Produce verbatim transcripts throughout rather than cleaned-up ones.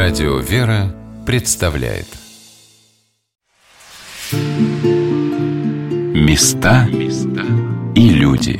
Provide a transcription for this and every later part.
Радио «Вера» представляет Места и люди.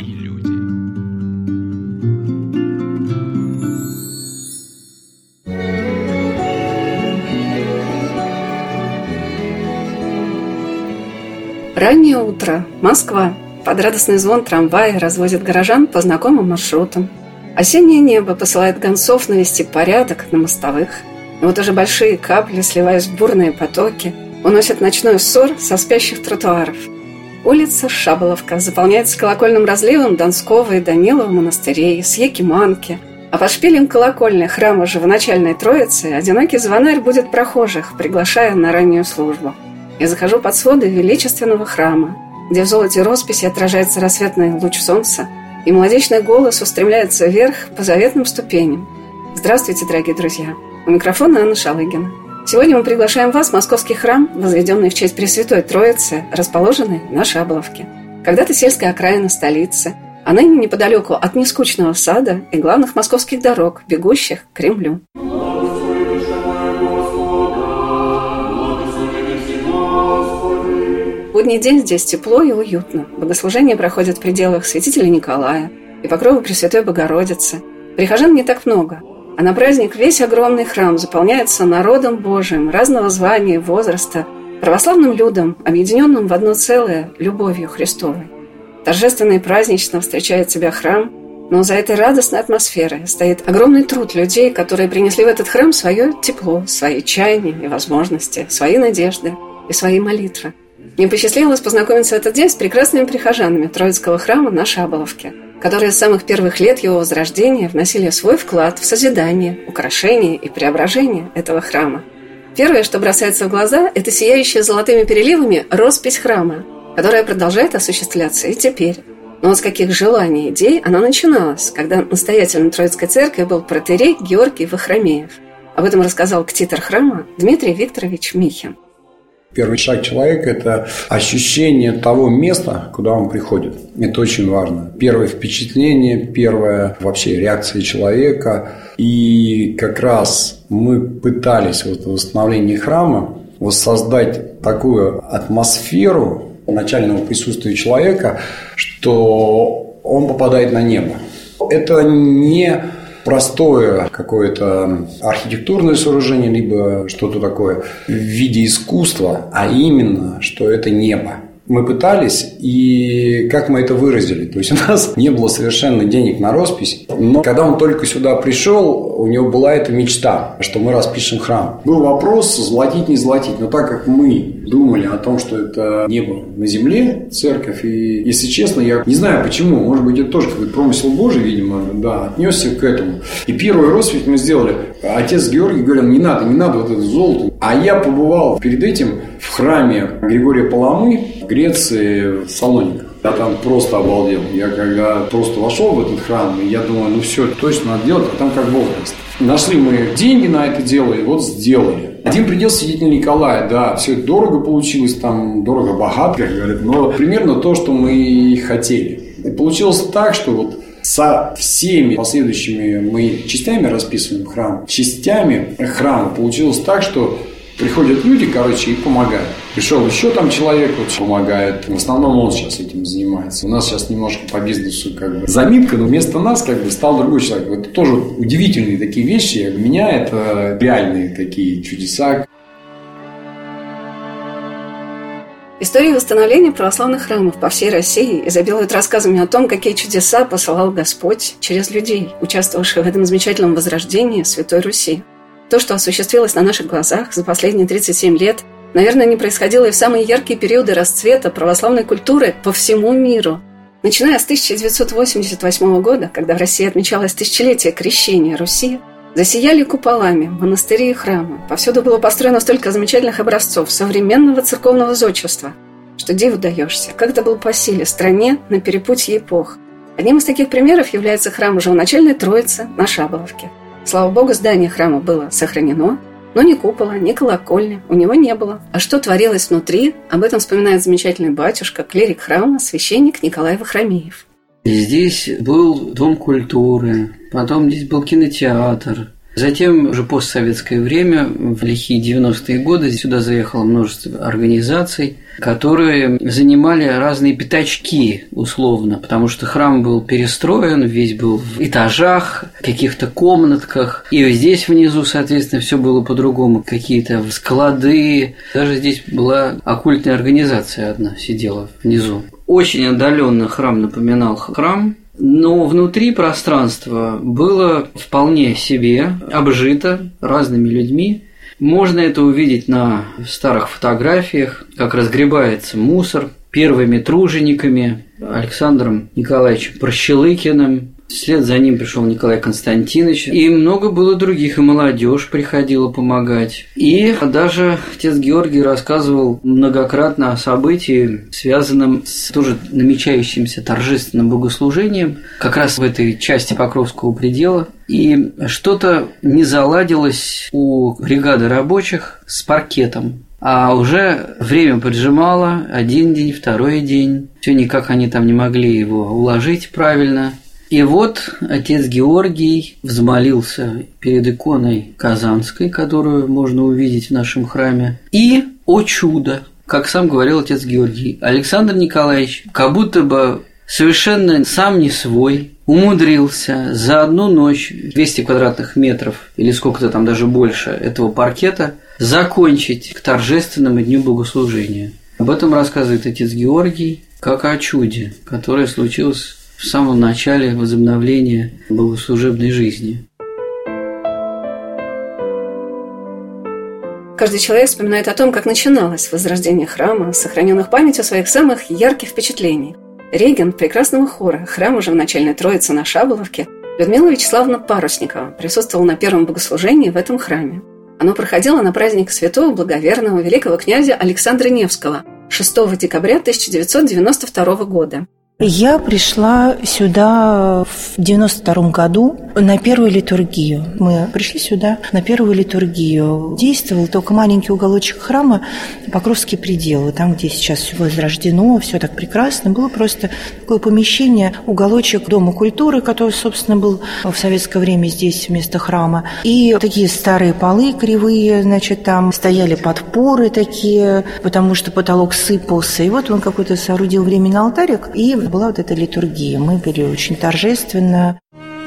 Раннее утро. Москва. Под радостный звон трамвая развозят горожан по знакомым маршрутам. Осеннее небо посылает гонцов навести порядок на мостовых. И вот уже большие капли, сливаясь в бурные потоки, уносят ночной ссор со спящих тротуаров. Улица Шаболовка заполняется колокольным разливом Донского и Данилова монастырей, с Якиманки. А под шпилем колокольни храма Живоначальной Троицы одинокий звонарь будет прохожих, приглашая на раннюю службу. Я захожу под своды величественного храма, где в золоте росписи отражается рассветный луч солнца, и мелодичный голос устремляется вверх по заветным ступеням. Здравствуйте, дорогие друзья! У микрофона Анна Шалыгина. Сегодня мы приглашаем вас в московский храм, возведенный в честь Пресвятой Троицы, расположенный на Шаболовке. Когда-то сельская окраина столицы, а ныне неподалеку от нескучного сада и главных московских дорог, бегущих к Кремлю. В будний день здесь тепло и уютно. Богослужения проходят в пределах святителя Николая и покрова Пресвятой Богородицы. Прихожан не так много, а на праздник весь огромный храм заполняется народом Божиим разного звания и возраста, православным людом, объединенным в одно целое любовью Христовой. Торжественно и празднично встречает тебя храм, но за этой радостной атмосферой стоит огромный труд людей, которые принесли в этот храм свое тепло, свои чаяния и возможности, свои надежды и свои молитвы. Мне посчастливилось познакомиться в этот день с прекрасными прихожанами Троицкого храма на Шаболовке, которые с самых первых лет его возрождения вносили свой вклад в созидание, украшение и преображение этого храма. Первое, что бросается в глаза, это сияющая золотыми переливами роспись храма, которая продолжает осуществляться и теперь. Но вот с каких желаний и идей она начиналась, когда настоятелем Троицкой церкви был протоиерей Георгий Вахромеев. Об этом рассказал ктитор храма Дмитрий Викторович Михин. Первый шаг человека – это ощущение того места, куда он приходит. Это очень важно. Первое впечатление, первая вообще реакция человека. И как раз мы пытались вот в восстановлении храма воссоздать такую атмосферу начального присутствия человека, что он попадает на небо. Это не простое какое-то архитектурное сооружение, либо что-то такое в виде искусства, а именно, что это небо. Мы пытались, и как мы это выразили? То есть, у нас не было совершенно денег на роспись, но когда он только сюда пришел, у него была эта мечта, что мы распишем храм. Был вопрос, золотить, не золотить, но так как мы думали о том, что это небо на земле, церковь, и, если честно, я не знаю почему, может быть, это тоже какой-то промысел Божий, видимо, да, отнесся к этому. И первую роспись мы сделали. Отец Георгий говорил, не надо, не надо вот это золото. А я побывал перед этим в храме Григория Паламы в Греции, в Салониках. Я там просто обалдел. Я когда просто вошел в этот храм, я думаю, ну все, точно надо делать, а там как Бог даст. Нашли мы деньги на это дело, и вот сделали. Один предел святителя Николая, да, все это дорого получилось, там дорого-богато, как говорят, но примерно то, что мы и хотели. И получилось так, что вот со всеми последующими мы частями расписываем храм, частями храма получилось так, что приходят люди, короче, и помогают. Пришел еще там человек, вот помогает. В основном он сейчас этим занимается. У нас сейчас немножко по бизнесу как бы заминка, но вместо нас как бы стал другой человек. Это тоже удивительные такие вещи. Для меня это реальные такие чудеса. Истории восстановления православных храмов по всей России изобилуют рассказами о том, какие чудеса посылал Господь через людей, участвовавших в этом замечательном возрождении Святой Руси. То, что осуществилось на наших глазах за последние тридцать семь лет, наверное, не происходило и в самые яркие периоды расцвета православной культуры по всему миру. Начиная с тысяча девятьсот восемьдесят восьмого года, когда в России отмечалось тысячелетие крещения Руси, засияли куполами монастыри и храмы. Повсюду было построено столько замечательных образцов современного церковного зодчества, что диву даешься, как это было по силе стране на перепутье эпох. Одним из таких примеров является храм Живоначальной Троицы на Шаболовке. Слава Богу, здание храма было сохранено, но ни купола, ни колокольни у него не было. А что творилось внутри, об этом вспоминает замечательный батюшка, клирик храма, священник Николай Вахромеев. Здесь был дом культуры, потом здесь был кинотеатр, Затем, уже постсоветское время, в лихие девяностые годы, сюда заехало множество организаций, которые занимали разные пятачки, условно, потому что храм был перестроен, весь был в этажах, каких-то комнатках, и здесь внизу, соответственно, все было по-другому, какие-то склады, даже здесь была оккультная организация одна сидела внизу. Очень отдаленно храм напоминал храм, но внутри пространство было вполне себе обжито разными людьми. Можно это увидеть на старых фотографиях, как разгребается мусор первыми тружениками Александром Николаевичем Прощелыкиным. Вслед за ним пришел Николай Константинович. И много было других, и молодежь приходила помогать. И даже отец Георгий рассказывал многократно о событии, связанном с тоже намечающимся торжественным богослужением, как раз в этой части Покровского предела. И что-то не заладилось у бригады рабочих с паркетом. А уже время поджимало, один день, второй день. Все никак они там не могли его уложить правильно. И вот отец Георгий взмолился перед иконой Казанской, которую можно увидеть в нашем храме. И, о чудо, как сам говорил отец Георгий, Александр Николаевич как будто бы совершенно сам не свой, умудрился за одну ночь двести квадратных метров, или сколько-то там даже больше, этого паркета закончить к торжественному дню богослужения. Об этом рассказывает отец Георгий, как о чуде, которое случилось в самом начале возобновления богослужебной жизни. Каждый человек вспоминает о том, как начиналось возрождение храма, сохраненных в памяти своих самых ярких впечатлений. Регент прекрасного хора храма уже в начальной Троице на Шаболовке Людмила Вячеславовна Парусникова присутствовала на первом богослужении в этом храме. Оно проходило на праздник святого благоверного великого князя Александра Невского шестого декабря тысяча девятьсот девяносто второго года. Я пришла сюда в девяносто втором году на первую литургию. Мы пришли сюда на первую литургию. Действовал только маленький уголочек храма, Покровский предел. Там, где сейчас все возрождено, все так прекрасно. Было просто такое помещение, уголочек Дома культуры, который, собственно, был в советское время здесь вместо храма. И такие старые полы кривые, значит, там стояли подпоры такие, потому что потолок сыпался. И вот он какой-то соорудил временный алтарик, и была вот эта литургия. Мы были очень торжественно.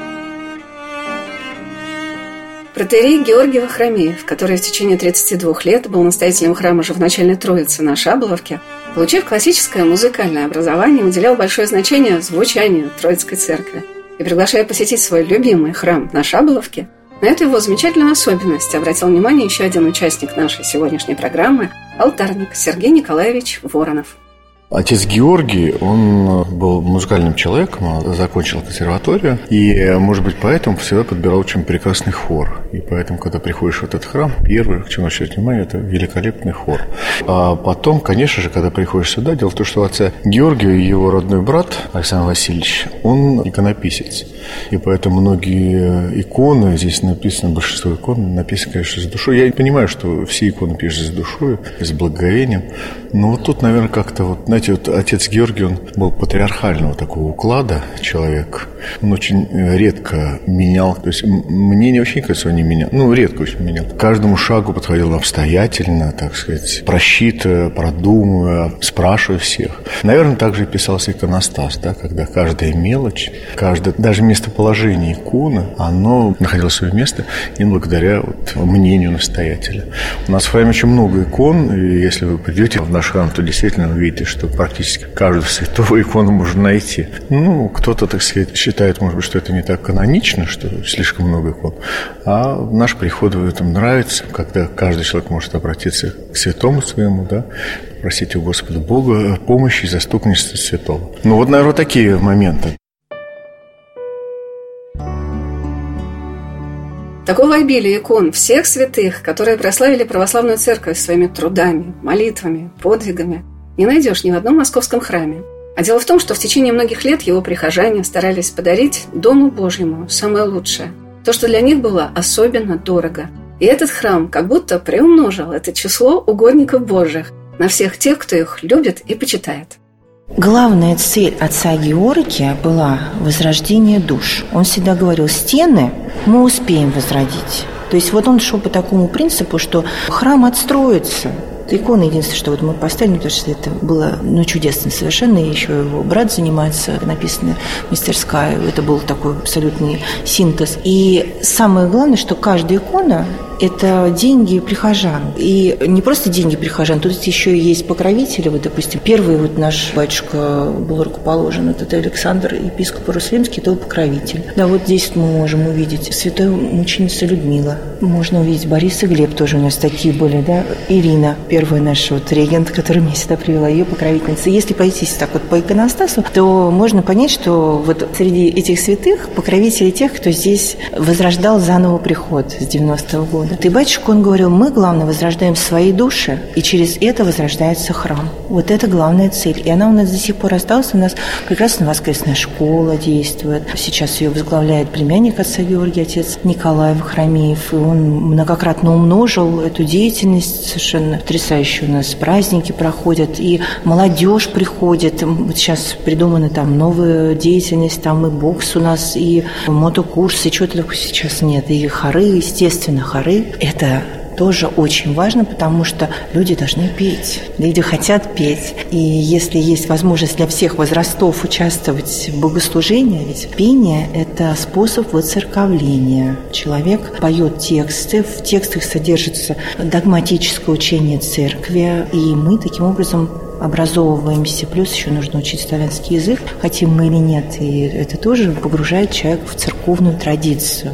Протоиерей Георгий Вахромеев, который в течение тридцати двух лет был настоятелем храма Живоначальной Троицы на Шаболовке, получив классическое музыкальное образование, уделял большое значение звучанию Троицкой церкви. И, приглашая посетить свой любимый храм на Шаболовке, на эту его замечательную особенность обратил внимание еще один участник нашей сегодняшней программы – алтарник Сергей Николаевич Воронов. Отец Георгий, он был музыкальным человеком, закончил консерваторию, и, может быть, поэтому всегда подбирал очень прекрасный хор. И поэтому, когда приходишь в этот храм, первое, к чему обращать внимание, это великолепный хор. А потом, конечно же, когда приходишь сюда, дело в том, что отца Георгия и его родной брат Александр Васильевич, он иконописец. И поэтому многие иконы, здесь написано, большинство икон написано, конечно, с душой. Я понимаю, что все иконы пишутся с душой, с благоговением, но вот тут, наверное, как-то вот, знаете, вот отец Георгий, он был патриархального такого уклада человек. Он очень редко менял, то есть мнение вообще, кажется, он не менял, ну, редко очень менял. К каждому шагу подходил обстоятельно, так сказать, просчитывая, продумывая, спрашивая всех. Наверное, также писался иконостас, да, когда каждая мелочь, каждое, даже местоположение иконы, оно находило свое место и благодаря вот мнению настоятеля. У нас в храме очень много икон, и если вы придете в наш храм, то действительно вы видите, что практически каждую святого икону можно найти. Ну, кто-то, так сказать, считает, может быть, что это не так канонично, что слишком много икон. А наш приход в этом нравится, когда каждый человек может обратиться к святому своему, да, просить у Господа Бога помощи и заступничества святого. Ну, вот, наверное, такие моменты. Такого обилия икон всех святых, которые прославили православную церковь своими трудами, молитвами, подвигами, не найдешь ни в одном московском храме. А дело в том, что в течение многих лет его прихожане старались подарить Дому Божьему самое лучшее, то, что для них было особенно дорого. И этот храм как будто приумножил это число угодников Божьих на всех тех, кто их любит и почитает. Главная цель отца Георгия была возрождение душ. Он всегда говорил, стены мы успеем возродить. То есть вот он шел по такому принципу, что храм отстроится. Икона единственное, что вот мы поставили, потому что это было ну, чудесно совершенно. И еще его брат занимается, написанная мастерская. Это был такой абсолютный синтез. И самое главное, что каждая икона – это деньги прихожан. И не просто деньги прихожан, тут еще есть покровители. Вот, допустим, первый вот наш батюшка был рукоположен, это Александр, епископ Иерусалимский, это был покровитель. Да, вот здесь мы можем увидеть святой мученица Людмила. Можно увидеть Борис и Глеб, тоже у нас такие были, да. Ирина, первая наша вот регент, которая меня сюда привела, ее покровительница. Если пройтись так вот по иконостасу, то можно понять, что вот среди этих святых покровители тех, кто здесь возрождал заново приход с девяностого года. И батюшка, он говорил, мы, главное, возрождаем свои души, и через это возрождается храм. Вот это главная цель. И она у нас до сих пор осталась. У нас прекрасная воскресная школа действует. Сейчас ее возглавляет племянник отца Георгия, отец Николай Вахромеев. И он многократно умножил эту деятельность. Совершенно потрясающе у нас праздники проходят, и молодежь приходит. Вот сейчас придумана там новая деятельность, там и бокс у нас, и мотокурсы, чего-то такого сейчас нет. И хоры, естественно, хоры. Это тоже очень важно, потому что люди должны петь. Люди хотят петь. И если есть возможность для всех возрастов участвовать в богослужении, ведь пение – это способ воцерковления. Человек поет тексты, в текстах содержится догматическое учение церкви, и мы таким образом образовываемся. Плюс еще нужно учить славянский язык, хотим мы или нет. И это тоже погружает человека в церковную традицию.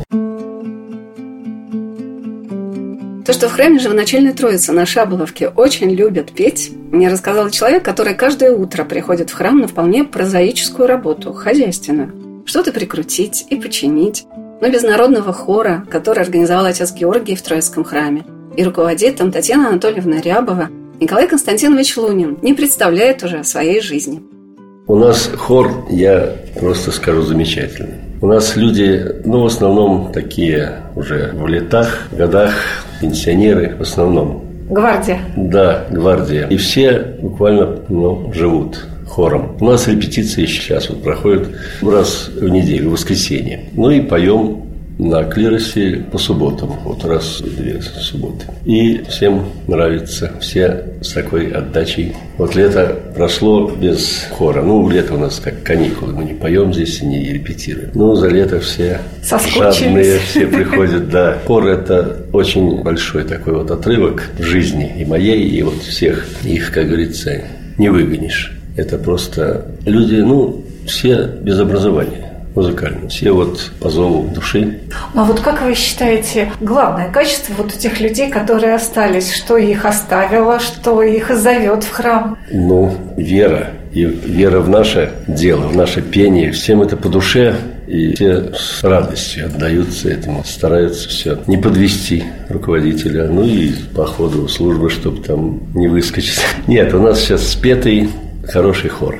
То, что в храме Живоначальной Троицы на Шаболовке очень любят петь, мне рассказал человек, который каждое утро приходит в храм на вполне прозаическую работу, хозяйственную. Что-то прикрутить и починить. Но без народного хора, который организовал отец Георгий в Троицком храме. И руководит там Татьяна Анатольевна Рябова. Николай Константинович Лунин не представляет уже своей жизни. У нас хор, я просто скажу, замечательный. У нас люди, ну, в основном такие уже в летах, годах, пенсионеры в основном. Гвардия. Да, гвардия. И все буквально, ну, живут хором. У нас репетиции сейчас вот проходят раз в неделю, в воскресенье. Ну и поем на клиросе по субботам, вот раз в две субботы. И всем нравится, все с такой отдачей. Вот лето прошло без хора. Ну, лето у нас как каникулы, мы не поем здесь и не репетируем. Ну, за лето все жадные, все приходят, да. Хор – это очень большой такой вот отрывок в жизни и моей, и вот всех. Их, как говорится, не выгонишь. Это просто люди, ну, все без образования. Музыкально. Все вот по зову души. Ну, а вот как вы считаете, главное качество вот этих людей, которые остались, что их оставило, что их зовет в храм? Ну, вера. И вера в наше дело, в наше пение. Всем это по душе. И все с радостью отдаются этому, стараются все не подвести руководителя. Ну и по ходу службы, чтобы там не выскочить. Нет, у нас сейчас спетый хороший хор.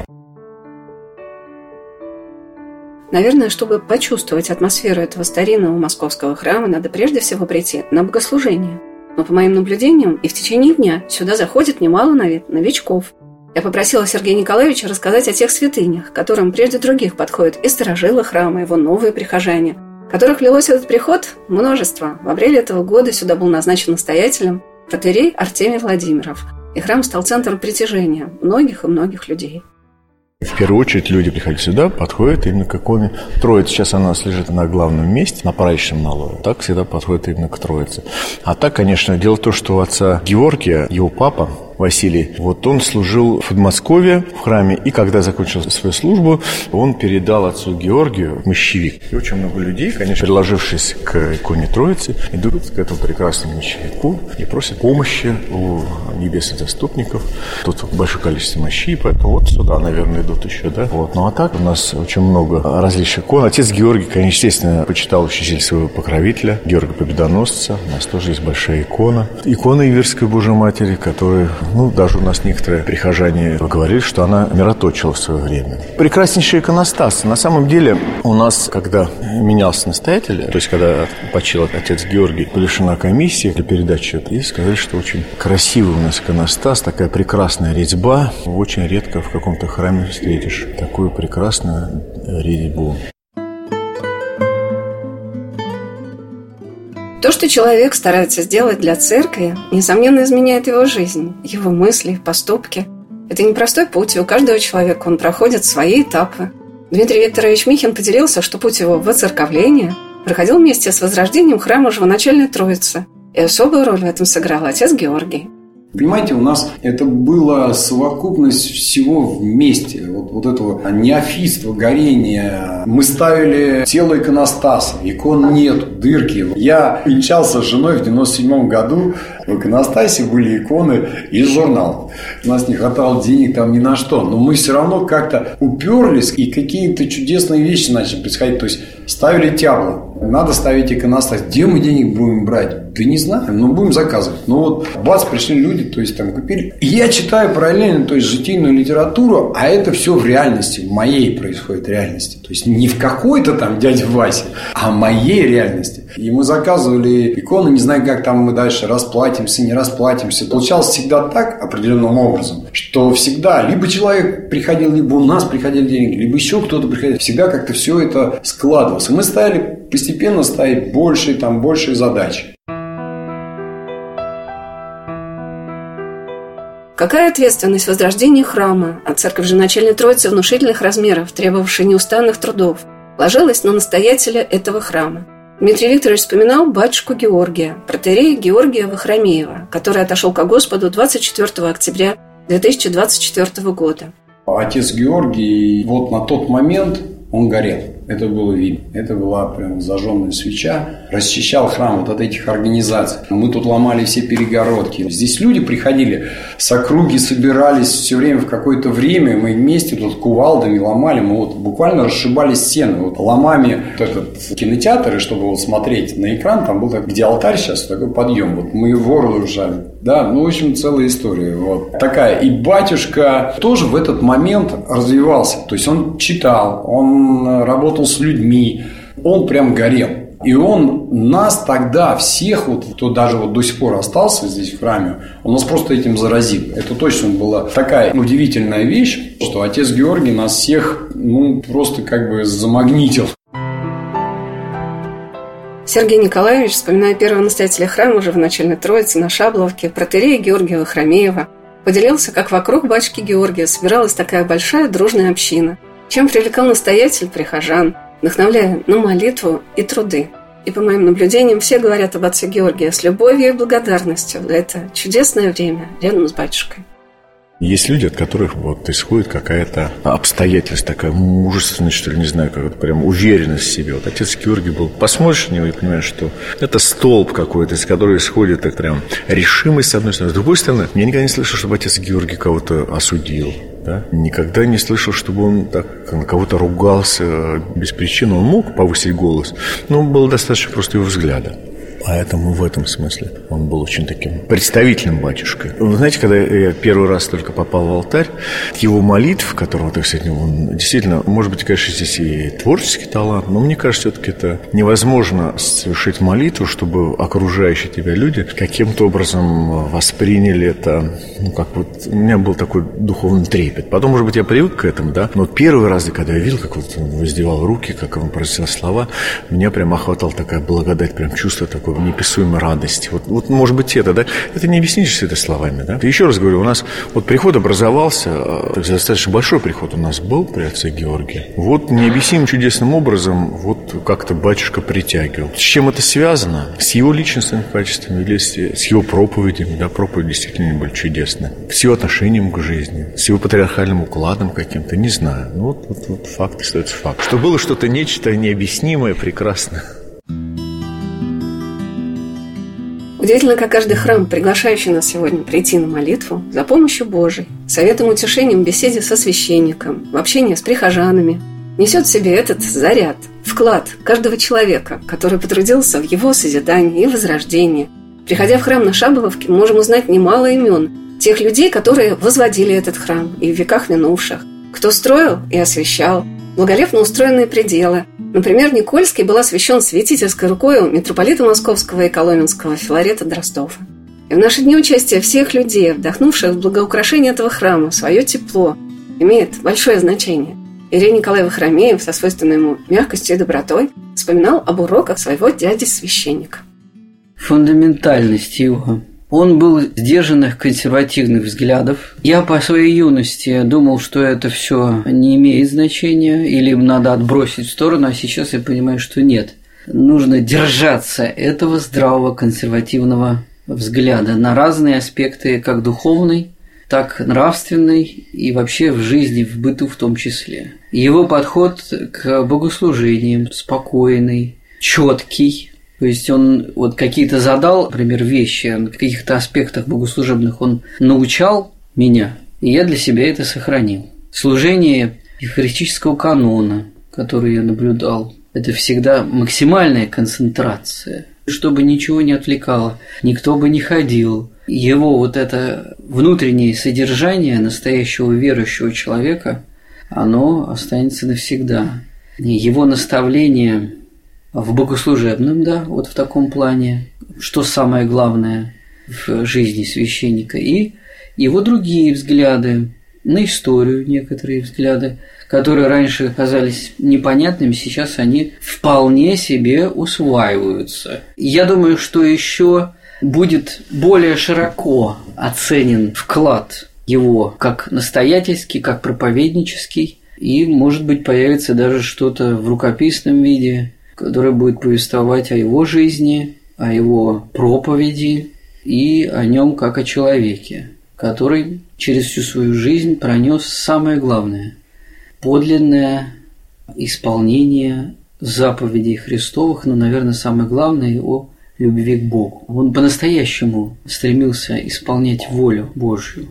Наверное, чтобы почувствовать атмосферу этого старинного московского храма, надо прежде всего прийти на богослужение. Но по моим наблюдениям и в течение дня сюда заходит немало новичков. Я попросила Сергея Николаевича рассказать о тех святынях, которым прежде других подходят и старожилы храма, его новые прихожане, которых лилось этот приход множество. В апреле этого года сюда был назначен настоятелем протоиерей Артемий Владимиров, и храм стал центром притяжения многих и многих людей. В первую очередь люди приходят сюда, подходят именно к иконе Троицы. Сейчас она лежит на главном месте, на праздничном налое. Так всегда подходит именно к Троице. А так, конечно, дело в том, что у отца Георгия, его папа Василий, вот он служил в Подмосковье в храме, и когда закончил свою службу, он передал отцу Георгию мощевик. И очень много людей, конечно, приложившись к иконе Троицы, идут к этому прекрасному мощевику и просят помощи у небесных заступников. Тут большое количество мощей, поэтому вот сюда, наверное, идут еще, да. Вот. Ну а так у нас очень много различных икон. Отец Георгий, конечно, естественно, почитал очень сильно своего покровителя, Георгия Победоносца. У нас тоже есть большая икона. Икона Иверской Божьей Матери, которая, ну, даже у нас некоторые прихожане говорили, что она мироточила в свое время. Прекраснейший иконостас. На самом деле у нас, когда менялся настоятель, то есть когда почил отец Георгий, решена комиссия для передачи, и сказали, что очень красивый у нас иконостас, такая прекрасная резьба. Очень редко в каком-то храме встретишь такую прекрасную резьбу. То, что человек старается сделать для церкви, несомненно изменяет его жизнь, его мысли, поступки. Это непростой путь, и у каждого человека он проходит свои этапы. Дмитрий Викторович Михин поделился, что путь его в оцерковление проходил вместе с возрождением храма Живоначальной Троицы, и особую роль в этом сыграл отец Георгий. Понимаете, у нас это была совокупность всего вместе. Вот, вот этого неофитства, горения. Мы ставили тело иконостаса. Икон нет, дырки. Я венчался с женой в девяносто седьмом году. В иконостасе были иконы из журналов. У нас не хватало денег там ни на что. Но мы все равно как-то уперлись, и какие-то чудесные вещи начали происходить. То есть ставили тябло. Надо ставить иконостас. Где мы денег будем брать? Да не знаю, но будем заказывать. Ну вот, бац, пришли люди, то есть там купили. И я читаю параллельно, то есть житийную литературу, а это все в реальности, в моей происходит реальности. То есть не в какой-то там дяде Васе, а в моей реальности. И мы заказывали иконы, не знаю, как там мы дальше расплатимся, не расплатимся. Получалось всегда так, определенным образом, что всегда либо человек приходил, либо у нас приходили деньги, либо еще кто-то приходил. Всегда как-то все это складывалось. И мы стали постепенно ставить большие, там, большие задачи. Какая ответственность в возрождении храма, а церковь Живоначальной Троицы внушительных размеров, требовавшей неустанных трудов, ложилась на настоятеля этого храма. Дмитрий Викторович вспоминал батюшку Георгия, протоиерея Георгия Вахромеева, который отошел ко Господу двадцать четвёртого октября две тысячи двадцать четвёртого года. Отец Георгий, вот на тот момент он горел. Это было видно. Это была прям зажженная свеча. Расчищал храм вот от этих организаций. Мы тут ломали все перегородки. Здесь люди приходили с округи, собирались все время в какое-то время. Мы вместе тут кувалдами ломали. Мы вот буквально расшибали стены. Вот ломами вот этот кинотеатр, и чтобы вот смотреть на экран, там был такой, где алтарь сейчас, такой подъем. Вот мы его разрушали. Да, ну, в общем, целая история. Вот такая. И батюшка тоже в этот момент развивался. То есть он читал, он работал с людьми, он прям горел. И он нас тогда всех, вот, кто даже вот до сих пор остался здесь в храме, он нас просто этим заразил. Это точно была такая удивительная вещь, что отец Георгий нас всех, ну, просто как бы замагнитил. Сергей Николаевич, вспоминая первого настоятеля храма Живоначальной Троицы на Шабловке, протоиерея Георгия Вахромеева, поделился, как вокруг батюшки Георгия собиралась такая большая дружная община, чем привлекал настоятель прихожан, вдохновляя на молитву и труды. И по моим наблюдениям, все говорят об отце Георгии с любовью и благодарностью за это чудесное время рядом с батюшкой. Есть люди, от которых вот исходит какая-то обстоятельность, такая мужественность, что ли, не знаю, как прям уверенность в себе. Вот отец Георгий был, посмотришь на него и понимаешь, что это столб какой-то, из которого исходит так прям решимость с одной стороны. С другой стороны, я никогда не слышал, чтобы отец Георгий кого-то осудил. Да? Никогда не слышал, чтобы он так на кого-то ругался без причины. Он мог повысить голос, но было достаточно просто его взгляда. Поэтому в этом смысле он был очень таким представительным батюшкой. Вы знаете, когда я первый раз только попал в алтарь, его молитв, которого ты сегодня, он действительно, может быть, конечно, здесь и творческий талант, но мне кажется, все-таки это невозможно совершить молитву, чтобы окружающие тебя люди каким-то образом восприняли это, ну, как вот, у меня был такой духовный трепет. Потом, может быть, я привык к этому, да, но первый раз, когда я видел, как вот он воздевал руки, как он произносил слова, меня прям охватала такая благодать, прям чувство такое неописуемой радости. Вот, вот, может быть, это, да? Это не объяснишь все это словами, да? Еще раз говорю, у нас вот приход образовался, достаточно большой приход у нас был при отце Георгии. Вот необъяснимым чудесным образом вот как-то батюшка притягивал. С чем это связано? С его личностными качествами или с, с его проповедями, да? Проповеди действительно были чудесные. С его отношением к жизни, с его патриархальным укладом каким-то, не знаю. Ну, вот, вот, вот факт остается факт. Что было что-то нечто необъяснимое, прекрасное. Удивительно, как каждый храм, приглашающий нас сегодня прийти на молитву за помощью Божией, советом, утешением в беседе со священником, в общении с прихожанами, несет в себе этот заряд, вклад каждого человека, который потрудился в его созидании и возрождении. Приходя в храм на Шабловке, мы можем узнать немало имен тех людей, которые возводили этот храм и в веках минувших, кто строил и освящал, благолепно устроенные пределы. Например, Никольский был освящен святительской рукой митрополита Московского и Коломенского Филарета Дростова. И в наши дни участие всех людей, вдохнувших в благоукрашение этого храма свое тепло, имеет большое значение. Иерей Николай Вахромеев со свойственной ему мягкостью и добротой вспоминал об уроках своего дяди-священника. фундаментальность его. Он был сдержанных консервативных взглядов. Я по своей юности думал, что это все не имеет значения или им надо отбросить в сторону, а сейчас я понимаю, что нет. Нужно держаться этого здравого консервативного взгляда на разные аспекты, как духовный, так нравственный и вообще в жизни, в быту в том числе. Его подход к богослужениям спокойный, четкий. То есть он вот какие-то задал, например, вещи, в каких-то аспектах богослужебных он научал меня, и я для себя это сохранил. Служение евхаристического канона, который я наблюдал, это всегда максимальная концентрация, чтобы ничего не отвлекало, никто бы не ходил. Его вот это внутреннее содержание настоящего верующего человека, оно останется навсегда. И его наставление в богослужебном, да, вот в таком плане, что самое главное в жизни священника, и его другие взгляды на историю, некоторые взгляды, которые раньше казались непонятными, сейчас они вполне себе усваиваются. Я думаю, что еще будет более широко оценен вклад его как настоятельский, как проповеднический, и, может быть, появится даже что-то в рукописном виде, которое будет повествовать о его жизни, о его проповеди и о нем как о человеке, который через всю свою жизнь пронес самое главное – подлинное исполнение заповедей Христовых, но, наверное, самое главное – его любви к Богу. Он по-настоящему стремился исполнять волю Божью.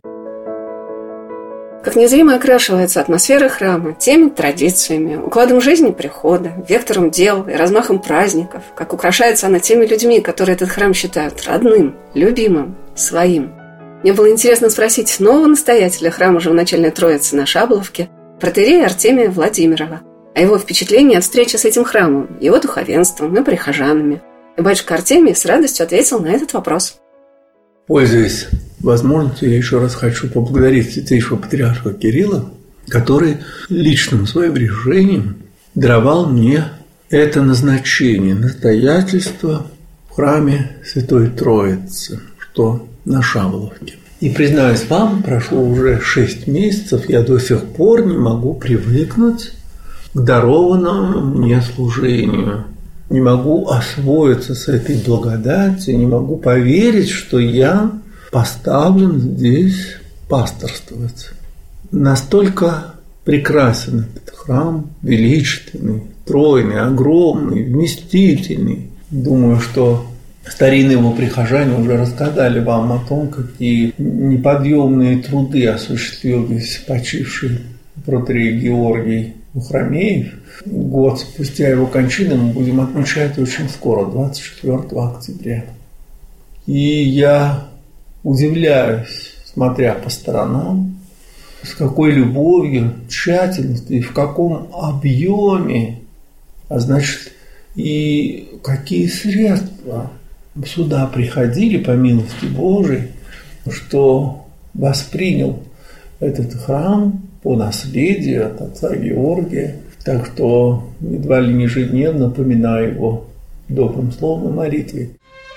Как незримо окрашивается атмосфера храма теми традициями, укладом жизни прихода, вектором дел и размахом праздников, как украшается она теми людьми, которые этот храм считают родным, любимым, своим. Мне было интересно спросить нового настоятеля храма Живоначальной Троицы на Шабловке, протоиерея Артемия Владимирова, о его впечатлении от встречи с этим храмом, его духовенством и прихожанами. И батюшка Артемий с радостью ответил на этот вопрос. Пользуясь возможностью, я еще раз хочу поблагодарить святейшего патриарха Кирилла, который личным своим решением даровал мне это назначение настоятельства в храме Святой Троицы, что на Шабловке. И, признаюсь вам, прошло уже шесть месяцев, я до сих пор не могу привыкнуть к дарованному мне служению. Не могу освоиться с этой благодатью, не могу поверить, что я поставлен здесь пасторствовать. Настолько прекрасен этот храм, величественный, стройный, огромный, вместительный. Думаю, что старинные его прихожане уже рассказали вам о том, какие неподъемные труды осуществились почивший протоиерей Георгий Ухромеев. Год спустя его кончины мы будем отмечать очень скоро, двадцать четвёртого октября. И я удивляюсь, смотря по сторонам, с какой любовью, тщательностью и в каком объеме, а значит, и какие средства сюда приходили по милости Божией, что воспринял этот храм по наследию от отца Георгия. Так что едва ли не ежедневно напоминаю его добрым словом и молитвой.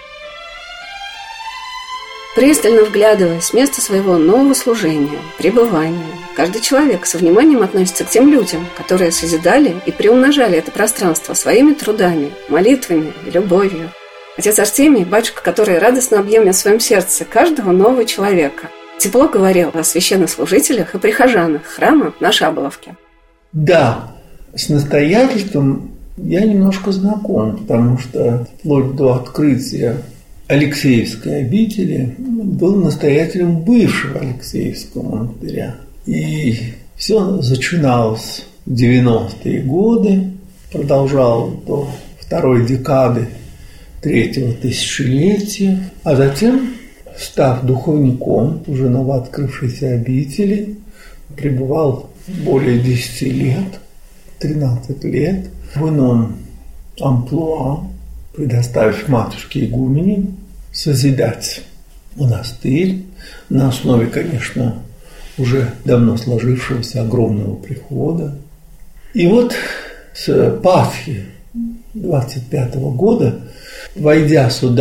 Пристально вглядываясь в место своего нового служения, пребывания, каждый человек со вниманием относится к тем людям, которые созидали и приумножали это пространство своими трудами, молитвами и любовью. Отец Артемий – батюшка, который радостно объемлет в своем сердце каждого нового человека. Тепло говорил о священнослужителях и прихожанах храма на Шабловке. Да, с настоятельством я немножко знаком, потому что вплоть до открытия Алексеевской обители был настоятелем бывшего Алексеевского монастыря. И все начиналось в девяностые годы, продолжалось до второй декады третьего тысячелетия, а затем, став духовником уже новооткрывшейся обители, пребывал более десяти лет, тринадцать лет, в ином амплуа, предоставив матушке игумене созидать монастырь на основе, конечно, уже давно сложившегося огромного прихода. И вот с Пасхи двадцать пятого года, войдя сюда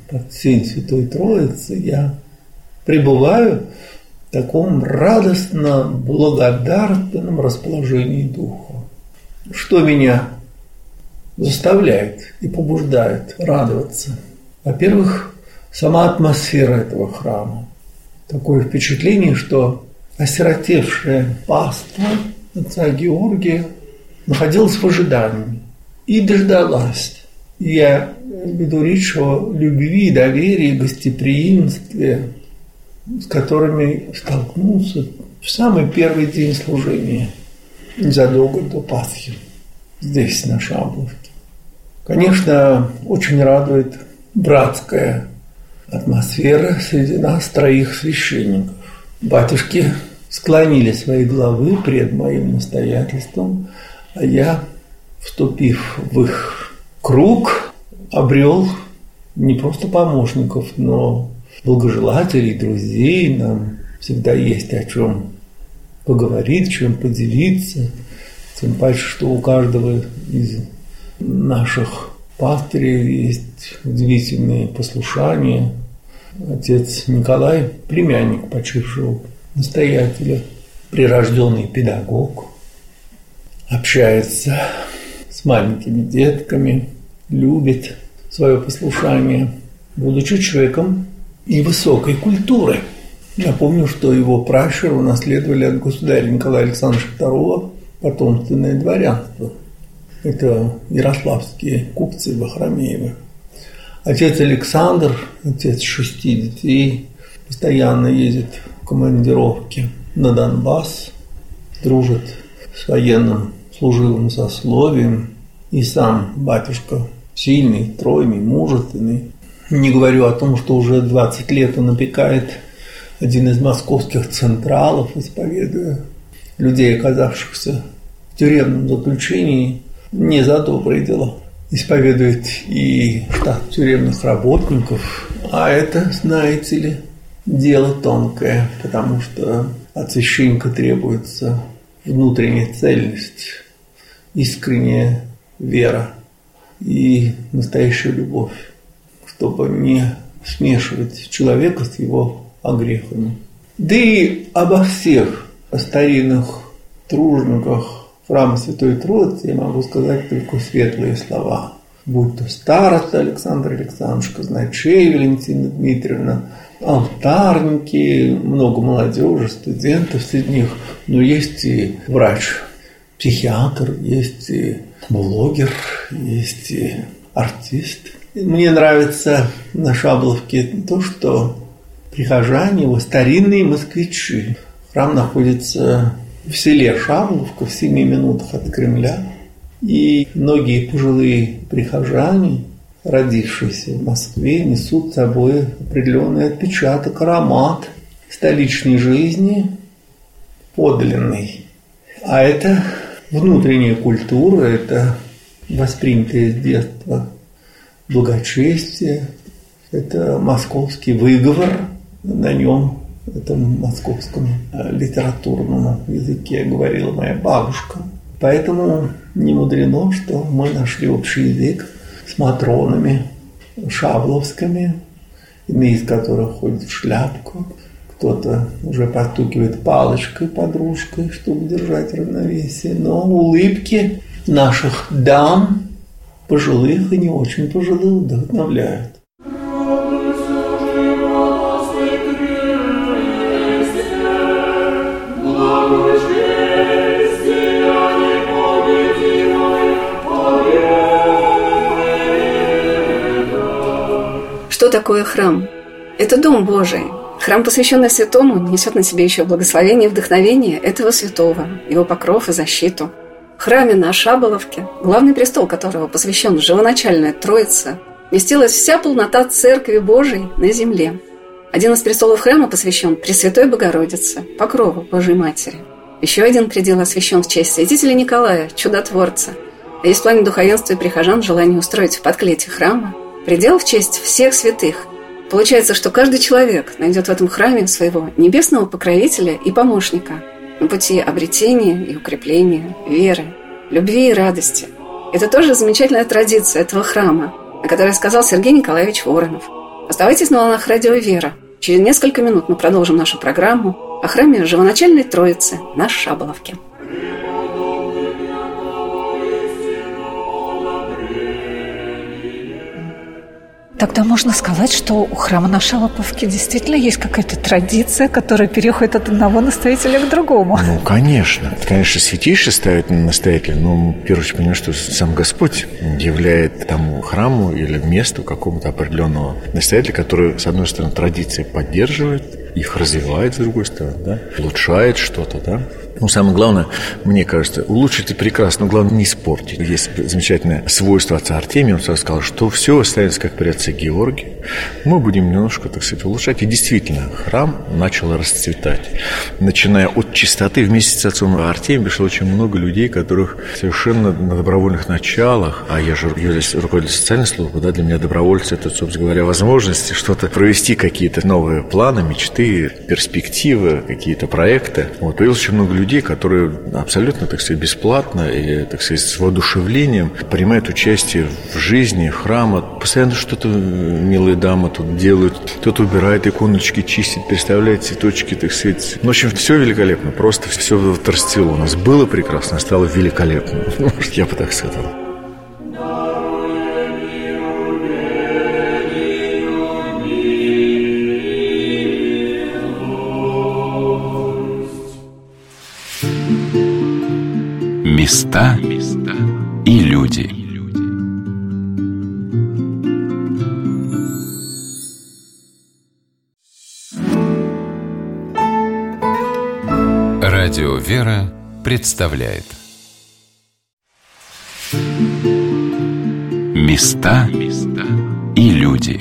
под сень Святой Троицы, я пребываю в таком радостно благодарственном расположении духа. Что меня заставляет и побуждает радоваться? Во-первых, сама атмосфера этого храма. Такое впечатление, что осиротевшее паства отца Георгия находилась в ожидании и дождалась. Я веду речь о любви, доверии, гостеприимстве, с которыми столкнулся в самый первый день служения, задолго до Пасхи, здесь, на Шабловке. Конечно, очень радует братская атмосфера среди нас, троих священников. Батюшки склонили свои головы пред моим настоятельством, а я, вступив в их круг, обрел не просто помощников, но благожелателей, друзей. Нам всегда есть о чем поговорить, чем поделиться. Тем паче, что у каждого из наших пастырей есть удивительные послушания. Отец Николай, племянник почившего настоятеля, прирожденный педагог, общается с маленькими детками, любит свое послушание, будучи человеком и высокой культуры. Напомню, что его пращуры унаследовали от государя Николая Александровича второго потомственное дворянство. Это ярославские купцы Бахромеевы. Отец Александр, отец шести детей, постоянно ездит в командировки на Донбасс, дружит с военным служивым сословием, и сам батюшка сильный, тройный, мужественный. Не говорю о том, что уже двадцать лет он опекает один из московских централов, исповедуя людей, оказавшихся в тюремном заключении, не за добрые дела. Исповедует и штат тюремных работников, а это, знаете ли, дело тонкое, потому что от священника требуется внутренняя цельность, искренняя вера и настоящая любовь, чтобы не смешивать человека с его огрехами. Да и обо всех старинных тружениках храма Святой Троицы я могу сказать только светлые слова. Будь то староста Александр Александрович, казначей Валентина Дмитриевна, алтарники, много молодежи, студентов среди них, но есть и врач, психиатр, есть и блогер, есть и артист. Мне нравится на Шабловке то, что прихожане его старинные москвичи. Храм находится в селе Шабловка, в семи минутах от Кремля. И многие пожилые прихожане, родившиеся в Москве, несут с собой определенный отпечаток, аромат столичной жизни, подлинный. А это внутренняя культура, это воспринятое с детства благочестие, это московский выговор, на нем, этом московском литературном языке говорила моя бабушка. Поэтому не мудрено, что мы нашли общий язык с матронами шабловскими, иные из которых ходят в шляпку, кто-то уже постукивает палочкой, подружкой, чтобы держать равновесие. Но улыбки наших дам, пожилых и не очень пожилых, вдохновляют. Что такое храм? Это Дом Божий. Храм, посвященный святому, несет на себе еще благословение и вдохновение этого святого, его покров и защиту. В храме на Шаболовке, главный престол которого посвящен живоначальная Троица, вместилась вся полнота Церкви Божией на земле. Один из престолов храма посвящен Пресвятой Богородице, покрову Божией Матери. Еще один предел освящен в честь святителя Николая, чудотворца. А есть в плане духовенства и прихожан желание устроить в подклете храма предел в честь всех святых. Получается, что каждый человек найдет в этом храме своего небесного покровителя и помощника на пути обретения и укрепления веры, любви и радости. Это тоже замечательная традиция этого храма, о которой сказал Сергей Николаевич Воронов. Оставайтесь на волнах радио «Вера». Через несколько минут мы продолжим нашу программу о храме Живоначальной Троицы на Шаболовке. Тогда можно сказать, что у храма на Шаболовке действительно есть какая-то традиция, которая переходит от одного настоятеля к другому. Ну, конечно. Конечно, святейший ставит на настоятеля, но в первую очередь понимаешь, что сам Господь являет тому храму или месту какому-то определенного настоятеля, который, с одной стороны, традиции поддерживает, их развивает, с другой стороны, да, улучшает что-то, да. Ну, самое главное, мне кажется, улучшить и прекрасно, но главное не испортить. Есть замечательное свойство отца Артемия, он сразу сказал, что все останется как при отце Георгии. Мы будем немножко, так сказать, улучшать. И действительно, храм начал расцветать. Начиная от чистоты, вместе с отцом Артемием пришло очень много людей, которых совершенно на добровольных началах, а я же являюсь руководителем социальной службы, да, для меня добровольцы – это, собственно говоря, возможности что-то провести, какие-то новые планы, мечты, перспективы, какие-то проекты. Вот, появилось очень много людей, которые абсолютно, так сказать, бесплатно и, так сказать, с воодушевлением принимают участие в жизни храма. Постоянно что-то милые дамы тут делают. Кто-то убирает иконочки, чистит, переставляет цветочки, так сказать. Ну, в общем, все великолепно. Просто все вот расцвело. У нас было прекрасно, стало великолепно. Может, я бы так сказал. Места и люди. Радио «Вера» представляет Места и люди.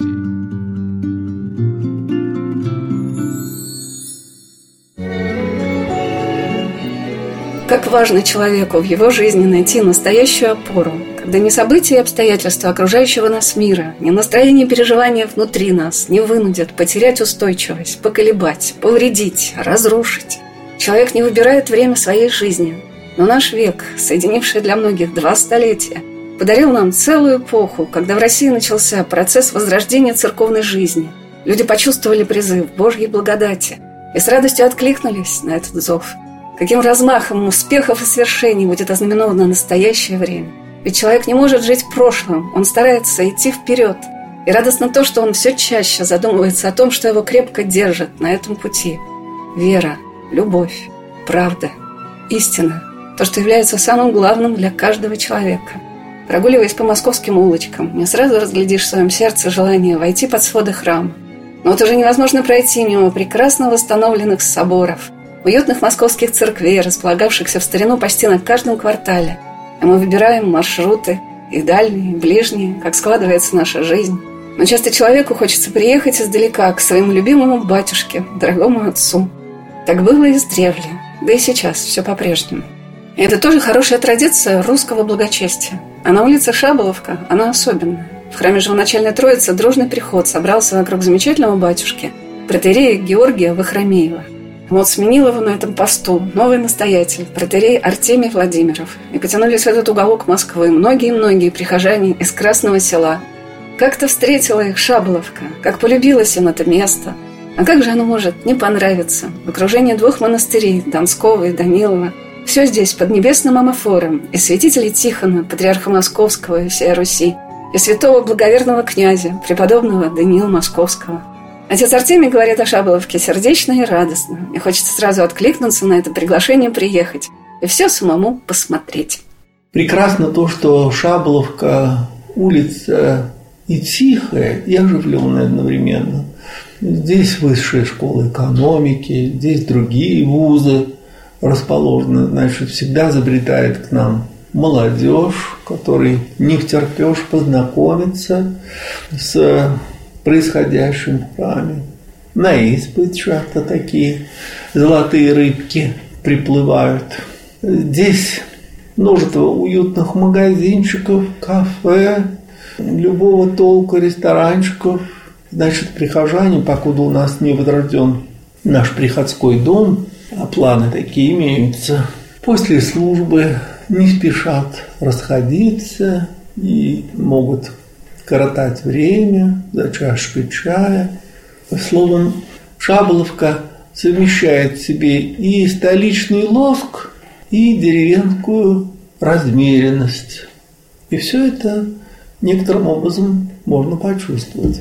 Как важно человеку в его жизни найти настоящую опору, когда ни события и обстоятельства окружающего нас мира, ни настроение и переживания внутри нас не вынудят потерять устойчивость, поколебать, повредить, разрушить. Человек не выбирает время своей жизни, но наш век, соединивший для многих два столетия, подарил нам целую эпоху, когда в России начался процесс возрождения церковной жизни. Люди почувствовали призыв Божьей благодати и с радостью откликнулись на этот зов. Каким размахом успехов и свершений будет ознаменовано настоящее время. Ведь человек не может жить в прошлом, он старается идти вперед. И радостно то, что он все чаще задумывается о том, что его крепко держит на этом пути. Вера, любовь, правда, истина – то, что является самым главным для каждого человека. Прогуливаясь по московским улочкам, не сразу разглядишь в своем сердце желание войти под своды храма. Но вот уже невозможно пройти мимо прекрасно восстановленных соборов, уютных московских церквей, располагавшихся в старину почти на каждом квартале. А мы выбираем маршруты, и дальние, и ближние, как складывается наша жизнь. Но часто человеку хочется приехать издалека к своему любимому батюшке, дорогому отцу. Так было и издревле, да и сейчас все по-прежнему. И это тоже хорошая традиция русского благочестия. А на улице Шаболовка она особенная. В храме Живоначальной Троицы дружный приход собрался вокруг замечательного батюшки, протоиерея Георгия Вахромеева. Вот сменил его на этом посту новый настоятель, протоиерей Артемий Владимиров. И потянулись в этот уголок Москвы многие-многие прихожане из Красного Села. Как-то встретила их Шаболовка, как полюбилось им это место. А как же оно может не понравиться? В окружении двух монастырей, Донского и Данилова. Все здесь под небесным амафором. И святителей Тихона, патриарха Московского и всей Руси, и святого благоверного князя, преподобного Даниила Московского. Отец Артемий говорит о Шаболовке сердечно и радостно, и хочется сразу откликнуться на это приглашение приехать и все самому посмотреть. Прекрасно то, что Шаболовка улица и тихая, и оживленная одновременно. Здесь высшая школа экономики, здесь другие вузы расположены, значит, всегда забредает к нам молодежь, которой не втерпешь познакомиться с происходящим в храме. На исповедь часто такие золотые рыбки приплывают. Здесь множество уютных магазинчиков, кафе, любого толка, ресторанчиков. Значит, прихожане, покуда у нас не возрожден наш приходской дом, а планы такие имеются, после службы не спешат расходиться и могут коротать время за чашкой чая. Словом, Шаболовка совмещает в себе и столичный лоск, и деревенскую размеренность. И все это некоторым образом можно почувствовать.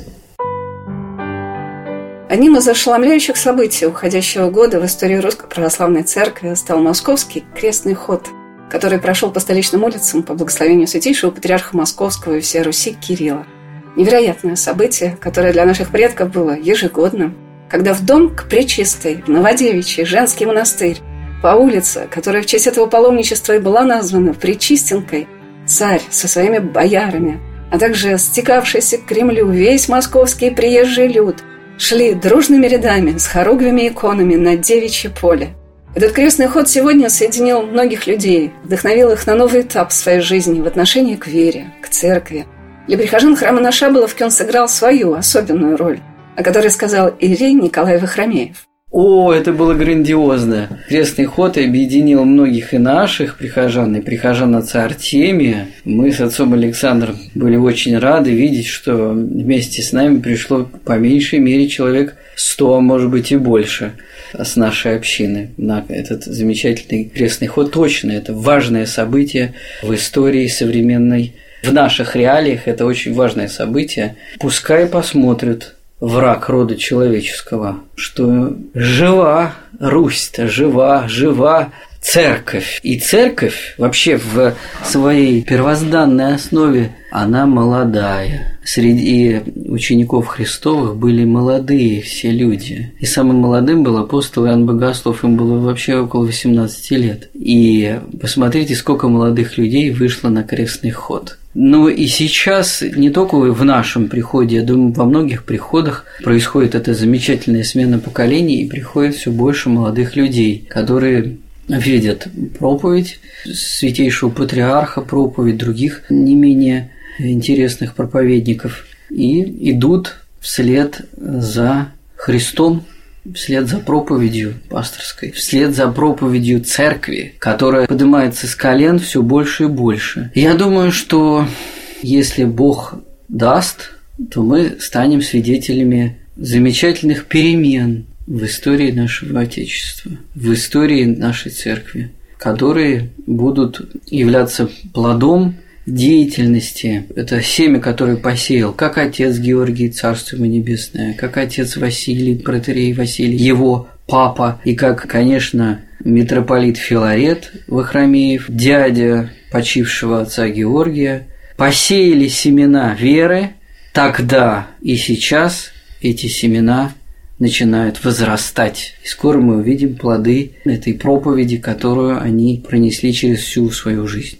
Одним из ошеломляющих событий уходящего года в истории Русской Православной Церкви стал Московский крестный ход, который прошел по столичным улицам по благословению святейшего патриарха Московского и всей Руси Кирилла. Невероятное событие, которое для наших предков было ежегодным, когда в дом к Пречистой, в Новодевичий женский монастырь, по улице, которая в честь этого паломничества и была названа Пречистенкой, царь со своими боярами, а также стекавшийся к Кремлю весь московский приезжий люд, шли дружными рядами с хоругвыми иконами на Девичье поле. Этот крестный ход сегодня соединил многих людей, вдохновил их на новый этап своей жизни в отношении к вере, к церкви. Для прихожан храма на Шаболовке он сыграл свою особенную роль, о которой сказал иерей Николай Вахромеев. О, это было грандиозно. Крестный ход объединил многих и наших прихожан, и прихожан отца Артемия. Мы с отцом Александром были очень рады видеть, что вместе с нами пришло по меньшей мере человек сто, а может быть и больше, с нашей общины на этот замечательный крестный ход. Точно, это важное событие в истории современной. В наших реалиях это очень важное событие. Пускай посмотрят враг рода человеческого, что жива Русь-то, жива, жива церковь. И церковь вообще в своей первозданной основе, она молодая. Среди учеников Христовых были молодые все люди. И самым молодым был апостол Иоанн Богослов, им было вообще около восемнадцати лет. И посмотрите, сколько молодых людей вышло на крестный ход. Ну и сейчас не только в нашем приходе, я думаю, во многих приходах происходит эта замечательная смена поколений, и приходит все больше молодых людей, которые видят проповедь святейшего патриарха, проповедь других не менее интересных проповедников и идут вслед за Христом, вслед за проповедью пасторской, вслед за проповедью церкви, которая поднимается с колен все больше и больше. Я думаю, что если Бог даст, то мы станем свидетелями замечательных перемен в истории нашего Отечества, в истории нашей церкви, которые будут являться плодом деятельности. Это семя, которое посеял как отец Георгий, царство ему небесное, как отец Василий, протоиерей Василий, его папа, и как, конечно, митрополит Филарет Вахромеев, дядя почившего отца Георгия, посеяли семена веры. Тогда и сейчас эти семена начинают возрастать. И скоро мы увидим плоды этой проповеди, которую они пронесли через всю свою жизнь.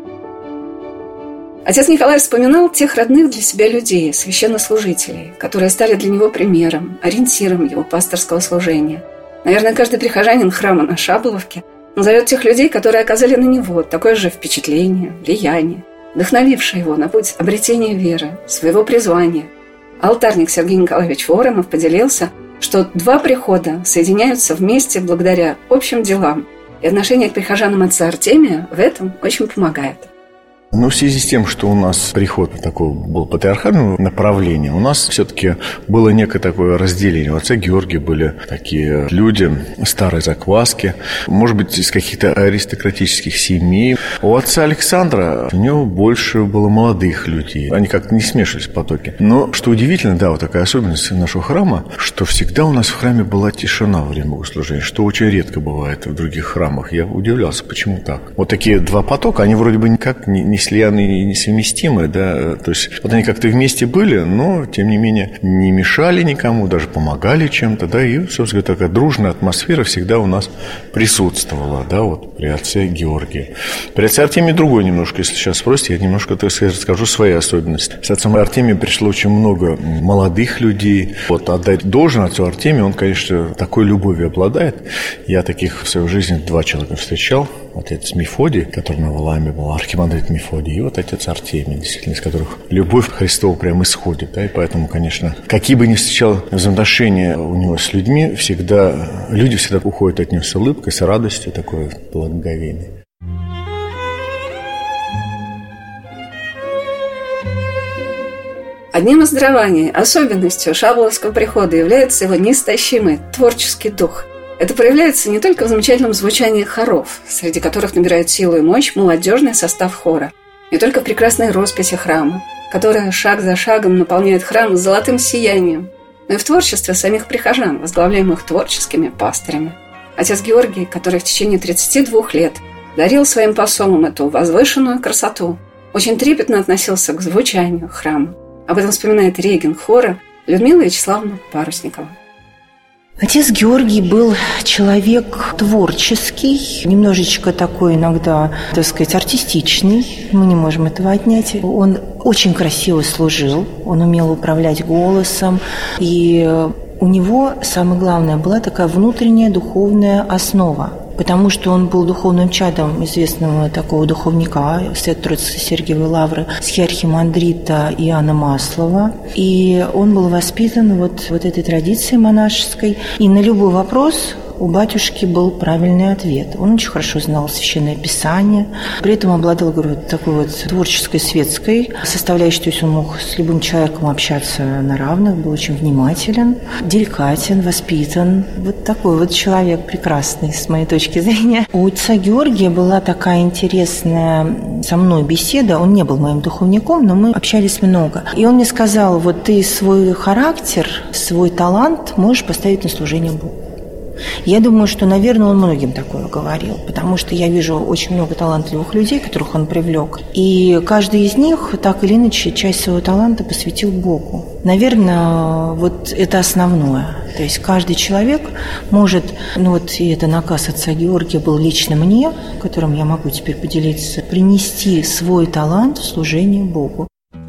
Отец Николай вспоминал тех родных для себя людей, священнослужителей, которые стали для него примером, ориентиром его пасторского служения. Наверное, каждый прихожанин храма на Шаболовке назовет тех людей, которые оказали на него такое же впечатление, влияние, вдохновившее его на путь обретения веры, своего призвания. Алтарник Сергей Николаевич Воронов поделился, что два прихода соединяются вместе благодаря общим делам, и отношение к прихожанам отца Артемия в этом очень помогает. Но в связи с тем, что у нас приход такого был патриархального направления, у нас все-таки было некое такое разделение. У отца Георгия были такие люди старой закваски, может быть, из каких-то аристократических семей. У отца Александра у него больше было молодых людей. Они как-то не смешивались в потоке. Но, что удивительно, да, вот такая особенность нашего храма, что всегда у нас в храме была тишина во время богослужения, что очень редко бывает в других храмах. Я удивлялся, почему так. Вот такие два потока, они вроде бы никак не, не слиянные и несовместимые, да, то есть вот они как-то вместе были, но, тем не менее, не мешали никому, даже помогали чем-то, да, и, собственно, такая дружная атмосфера всегда у нас присутствовала, да, вот при отце Георгии. При отце Артемии другой немножко, если сейчас спросите, я немножко, так сказать, расскажу свои особенности. С отцом Артемием пришло очень много молодых людей. Вот отдать должен отцу Артемию, он, конечно, такой любовью обладает. Я таких в своей жизни два человека встречал. Отец Мефодий, который на Валааме был, архимандрит Мефодий, и вот отец Артемий, действительно, из которых любовь Христова прямо исходит. Да, и поэтому, конечно, какие бы ни встречал взаимоотношения у него с людьми, всегда, люди всегда уходят от него с улыбкой, с радостью, такое благоговение. Одним из дарований, особенностью Шаболовского прихода является его неистощимый творческий дух. Это проявляется не только в замечательном звучании хоров, среди которых набирает силу и мощь молодежный состав хора, не только в прекрасной росписи храма, которая шаг за шагом наполняет храм золотым сиянием, но и в творчестве самих прихожан, возглавляемых творческими пастырями. Отец Георгий, который в течение тридцати двух лет дарил своим посолам эту возвышенную красоту, очень трепетно относился к звучанию храма. Об этом вспоминает регент хора Людмила Вячеславовна Парусникова. Отец Георгий был человек творческий, немножечко такой иногда, так сказать, артистичный, мы не можем этого отнять. Он очень красиво служил, он умел управлять голосом, и у него, самое главное, была такая внутренняя духовная основа, потому что он был духовным чадом известного такого духовника Свято-Троицкой Сергиевой Лавры схиархимандрита Иоанна Маслова. И он был воспитан вот, вот этой традицией монашеской. И на любой вопрос у батюшки был правильный ответ. Он очень хорошо знал Священное Писание, при этом обладал, говорю, такой вот творческой, светской составляющей, то есть он мог с любым человеком общаться на равных, был очень внимателен, деликатен, воспитан. Вот такой вот человек прекрасный, с моей точки зрения. У отца Георгия была такая интересная со мной беседа, он не был моим духовником, но мы общались много. И он мне сказал, вот ты свой характер, свой талант можешь поставить на служение Богу. Я думаю, что, наверное, он многим такое говорил, потому что я вижу очень много талантливых людей, которых он привлек, и каждый из них так или иначе часть своего таланта посвятил Богу. Наверное, вот это основное. То есть каждый человек может, ну вот и это наказ отца Георгия был лично мне, которым я могу теперь поделиться, принести свой талант в служение Богу.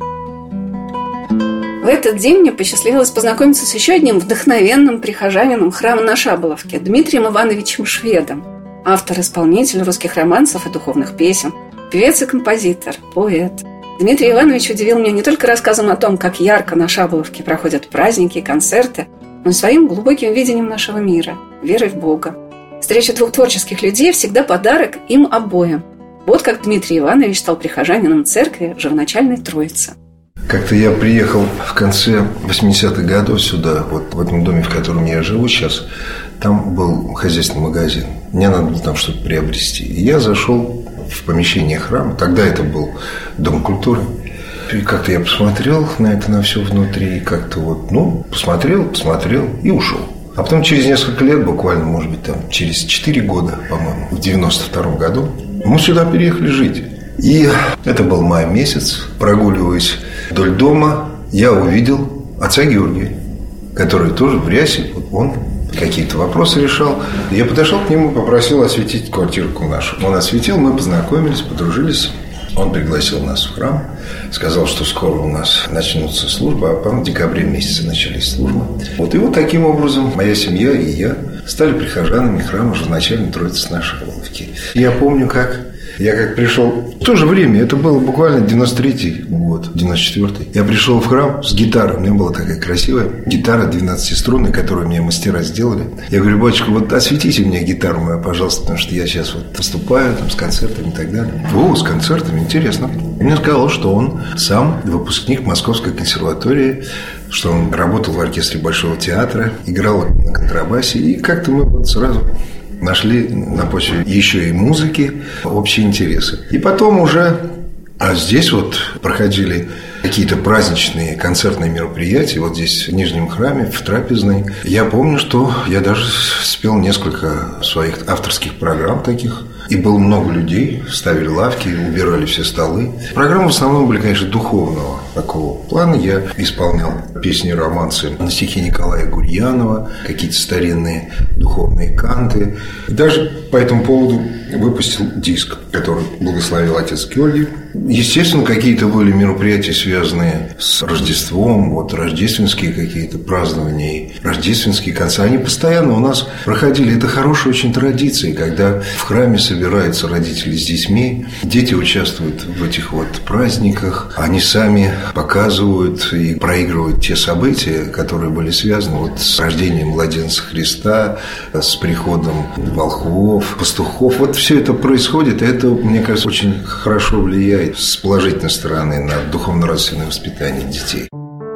В этот день мне посчастливилось познакомиться с еще одним вдохновенным прихожанином храма на Шаболовке, Дмитрием Ивановичем Шведом, автор-исполнитель русских романсов и духовных песен, певец и композитор, поэт. Дмитрий Иванович удивил меня не только рассказом о том, как ярко на Шаболовке проходят праздники и концерты, но и своим глубоким видением нашего мира, верой в Бога. Встреча двух творческих людей всегда подарок им обоим. Вот как Дмитрий Иванович стал прихожанином церкви Живоначальной Троицы. Как-то я приехал в конце восьмидесятых годов сюда, вот в этом доме, в котором я живу сейчас, там был хозяйственный магазин. Мне надо было там что-то приобрести. И я зашел в помещение храма, тогда это был Дом культуры. И как-то я посмотрел на это, на все внутри, и как-то вот, ну, посмотрел, посмотрел и ушел. А потом через несколько лет, буквально, может быть, там, через четыре года, по-моему, в девяносто втором году, мы сюда переехали жить. И это был май месяц, прогуливаясь вдоль дома, я увидел отца Георгия, который тоже в рясе, он какие-то вопросы решал. Я подошел к нему, попросил осветить квартирку нашу. Он осветил, мы познакомились, подружились. Он пригласил нас в храм, сказал, что скоро у нас начнутся службы, а потом в декабре месяце начались службы. Вот и вот таким образом моя семья и я стали прихожанами храма Живоначальной Троицы на Шаболовке. Я помню, как я как пришел в то же время, это было буквально девяносто третий год, девяносто четвёртый. Я пришел в храм с гитарой, у меня была такая красивая гитара двенадцатиструнная, которую мне мастера сделали. Я говорю, батюшка, вот осветите мне гитару мою, пожалуйста, потому что я сейчас вот выступаю там, с концертами и так далее. О, с концертами, интересно. И мне сказал, что он сам выпускник Московской консерватории, что он работал в оркестре Большого театра, играл на контрабасе, и как-то мы вот сразу нашли на почве еще и музыки общие интересы. И потом уже а здесь вот проходили какие-то праздничные концертные мероприятия. Вот здесь в Нижнем храме, в трапезной. Я помню, что я даже спел несколько своих авторских программ таких. И было много людей, ставили лавки, убирали все столы. Программы в основном были, конечно, духовного такого плана. Я исполнял песни и романсы на стихи Николая Гурьянова, какие-то старинные духовные канты. И даже по этому поводу выпустил диск, который благословил отец Георгий. Естественно, какие-то были мероприятия, связанные с Рождеством, вот рождественские какие-то празднования, рождественские концы. Они постоянно у нас проходили. Это хорошая очень традиция, когда в храме собираются родители с детьми, дети участвуют в этих вот праздниках, они сами показывают и проигрывают те события, которые были связаны вот с рождением младенца Христа, с приходом волхвов, пастухов. Вот все это происходит, и это, мне кажется, очень хорошо влияет с положительной стороны на духовно-нравственное воспитание детей.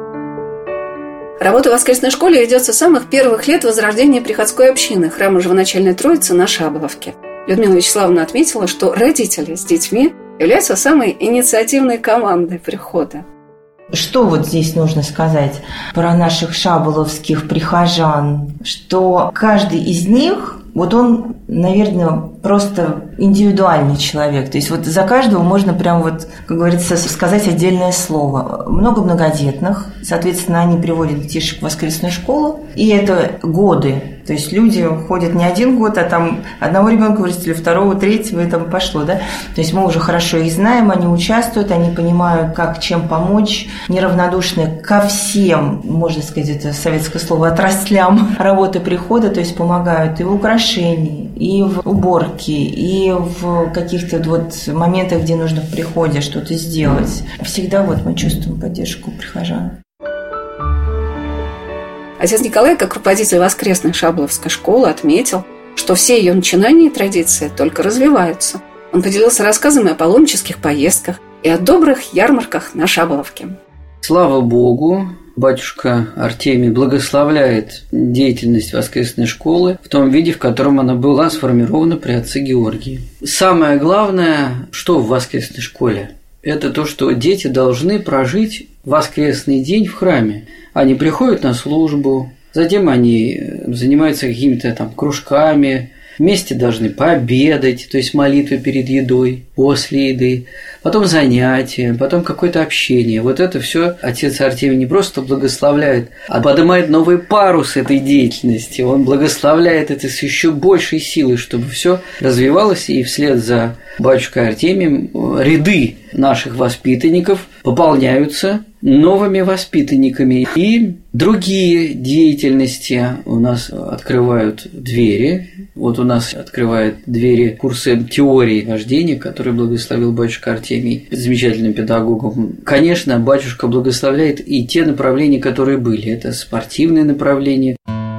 Работа в воскресной школе ведется с самых первых лет возрождения приходской общины храма Живоначальной Троицы на Шабловке. Людмила Вячеславовна отметила, что родители с детьми являются самой инициативной командой прихода. Что вот здесь нужно сказать про наших шаболовских прихожан? Что каждый из них, вот он, наверное, просто индивидуальный человек. То есть вот за каждого можно прям вот, как говорится, сказать отдельное слово. Много многодетных, соответственно, они приводят детишек в воскресную школу, и это годы. То есть люди ходят не один год, а там одного ребенка вырастили, второго, третьего, и там пошло, да? То есть мы уже хорошо их знаем, они участвуют, они понимают, как, чем помочь, неравнодушны ко всем, можно сказать, это советское слово, отраслям работы прихода, то есть помогают и в украшении, и в уборке, и в каких-то вот моментах, где нужно в приходе что-то сделать. Всегда вот мы чувствуем поддержку прихожан. Отец Николай, как руководитель воскресной Шабловской школы, отметил, что все ее начинания и традиции только развиваются. Он поделился рассказами о паломнических поездках и о добрых ярмарках на Шабловке. Слава Богу, батюшка Артемий благословляет деятельность воскресной школы в том виде, в котором она была сформирована при отце Георгии. Самое главное, что в воскресной школе, это то, что дети должны прожить воскресный день в храме. Они приходят на службу, затем они занимаются какими-то там кружками, вместе должны пообедать, то есть молитва перед едой, после еды, потом занятия, потом какое-то общение. Вот это все отец Артемий не просто благословляет, а поднимает новый парус этой деятельности. Он благословляет это с еще большей силой, чтобы все развивалось, и вслед за батюшкой Артемием ряды наших воспитанников пополняются новыми воспитанниками, и другие деятельности у нас открывают двери. Вот у нас открывает двери курсы теории вождения, который благословил батюшка Артемий, замечательным педагогом. Конечно, батюшка благословляет и те направления, которые были. Это спортивные направления.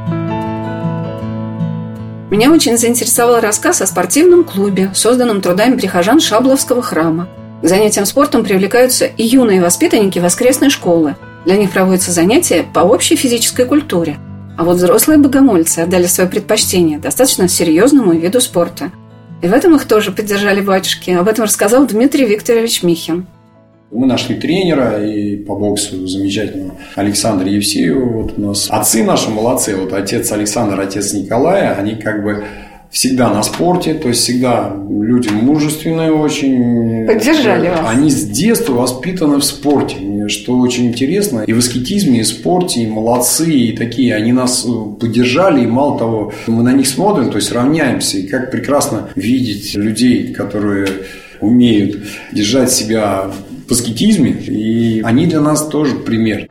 Меня очень заинтересовал рассказ о спортивном клубе, созданном трудами прихожан Шабловского храма. К занятиям спортом привлекаются и юные воспитанники воскресной школы. Для них проводятся занятия по общей физической культуре. А вот взрослые богомольцы отдали свое предпочтение достаточно серьезному виду спорта. И в этом их тоже поддержали батюшки. Об этом рассказал Дмитрий Викторович Михин. Мы нашли тренера и по боксу замечательного Александра Евсеева. Вот у нас отцы наши молодцы. Вот отец Александр, отец Николая, они как бы всегда на спорте, то есть всегда люди мужественные очень. Поддержали вас. Они с детства воспитаны в спорте, что очень интересно. И в аскетизме, и в спорте, и молодцы, и такие. Они нас поддержали, и мало того, мы на них смотрим, то есть равняемся. И как прекрасно видеть людей, которые умеют держать себя в аскетизме, и они для нас тоже пример.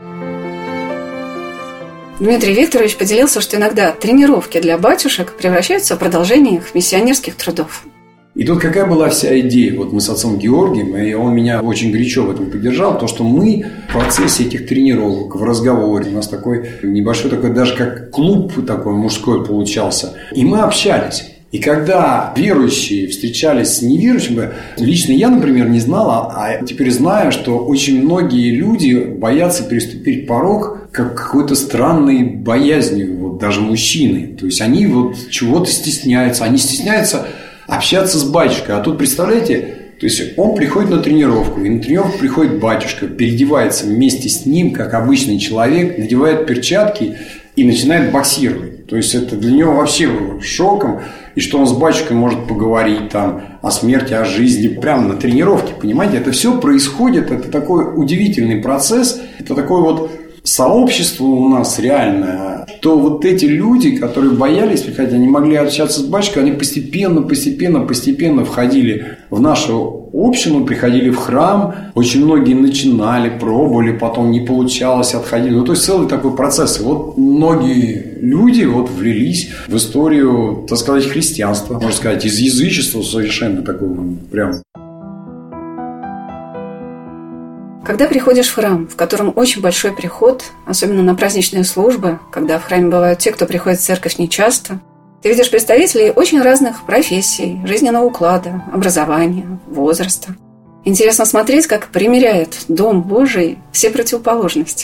Дмитрий Викторович поделился, что иногда тренировки для батюшек превращаются в продолжение их миссионерских трудов. И тут какая была вся идея? Вот мы с отцом Георгием, и он меня очень горячо в этом поддержал, то, что мы в процессе этих тренировок, в разговоре, у нас такой небольшой, такой даже как клуб такой мужской получался, и мы общались. И когда верующие встречались с неверующими, лично я, например, не знала, а теперь знаю, что очень многие люди боятся переступить порог как какой-то странной боязнью, вот даже мужчины. То есть они вот чего-то стесняются, они стесняются общаться с батюшкой. А тут, представляете, то есть он приходит на тренировку, и на тренировку приходит батюшка, переодевается вместе с ним, как обычный человек, надевает перчатки и начинает боксировать. То есть это для него вообще было шоком. И что он с батюшкой может поговорить там о смерти, о жизни, прямо на тренировке, понимаете? Это все происходит, это такой удивительный процесс, это такое вот сообщество у нас реальное, то вот эти люди, которые боялись приходить, они могли общаться с батюшкой, они постепенно, постепенно, постепенно входили в нашу общину, приходили в храм, очень многие начинали, пробовали, потом не получалось, отходили. Ну, то есть целый такой процесс. И вот многие люди вот влились в историю, так сказать, христианства, можно сказать, из язычества совершенно такого прям. Когда приходишь в храм, в котором очень большой приход, особенно на праздничные службы, когда в храме бывают те, кто приходит в церковь нечасто, ты видишь представителей очень разных профессий, жизненного уклада, образования, возраста. Интересно смотреть, как примеряет Дом Божий все противоположности.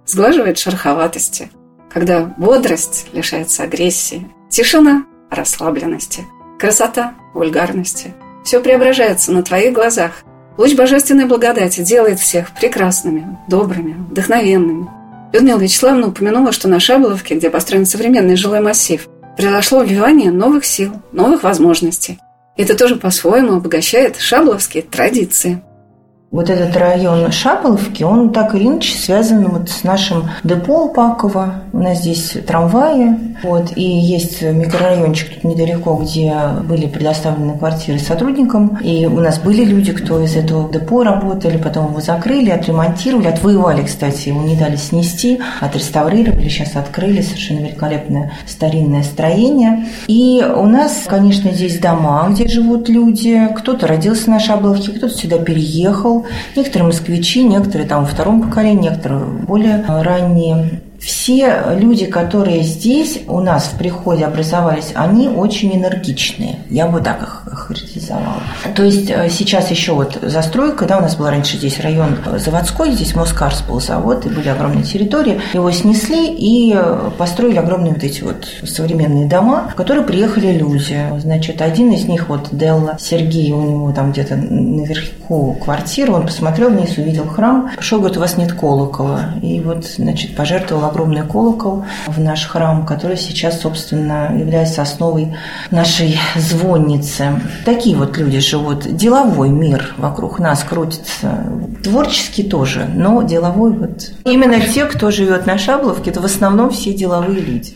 сглаживает шероховатости, когда бодрость лишается агрессии, тишина – расслабленности, красота – вульгарности. Все преображается на твоих глазах. Луч божественной благодати делает всех прекрасными, добрыми, вдохновенными. Людмила Вячеславовна упомянула, что на Шаболовке, где построен современный жилой массив, произошло вливание новых сил, новых возможностей. Это тоже по-своему обогащает шаболовские традиции. Вот этот район Шаболовки, он так или иначе связан вот с нашим депо Паково. У нас здесь трамваи, вот, и есть микрорайончик тут недалеко, где были предоставлены квартиры сотрудникам. И у нас были люди, кто из этого депо работали, потом его закрыли, отремонтировали, отвоевали, кстати, его не дали снести, отреставрировали, сейчас открыли совершенно великолепное старинное строение. И у нас, конечно, здесь дома, где живут люди. Кто-то родился на Шаболовке, кто-то сюда переехал. Некоторые москвичи, некоторые там во втором поколении, некоторые более ранние. Все люди, которые здесь у нас в приходе образовались, они очень энергичные. Я бы так их характеризовала. То есть сейчас еще вот застройка, да, у нас был раньше здесь район заводской, здесь Москарс был завод, и были огромные территории. Его снесли и построили огромные вот эти вот современные дома, в которые приехали люди. Значит, один из них, вот Делла Сергей, у него там где-то наверху квартира, он посмотрел вниз, увидел храм, пришел, говорит, у вас нет колокола. И вот, значит, пожертвовал огромный колокол в наш храм, который сейчас, собственно, является основой нашей звонницы. Такие вот люди живут. Деловой мир вокруг нас крутится. Творческий тоже, но деловой вот. Именно те, кто живет на Шаболовке, это в основном все деловые люди.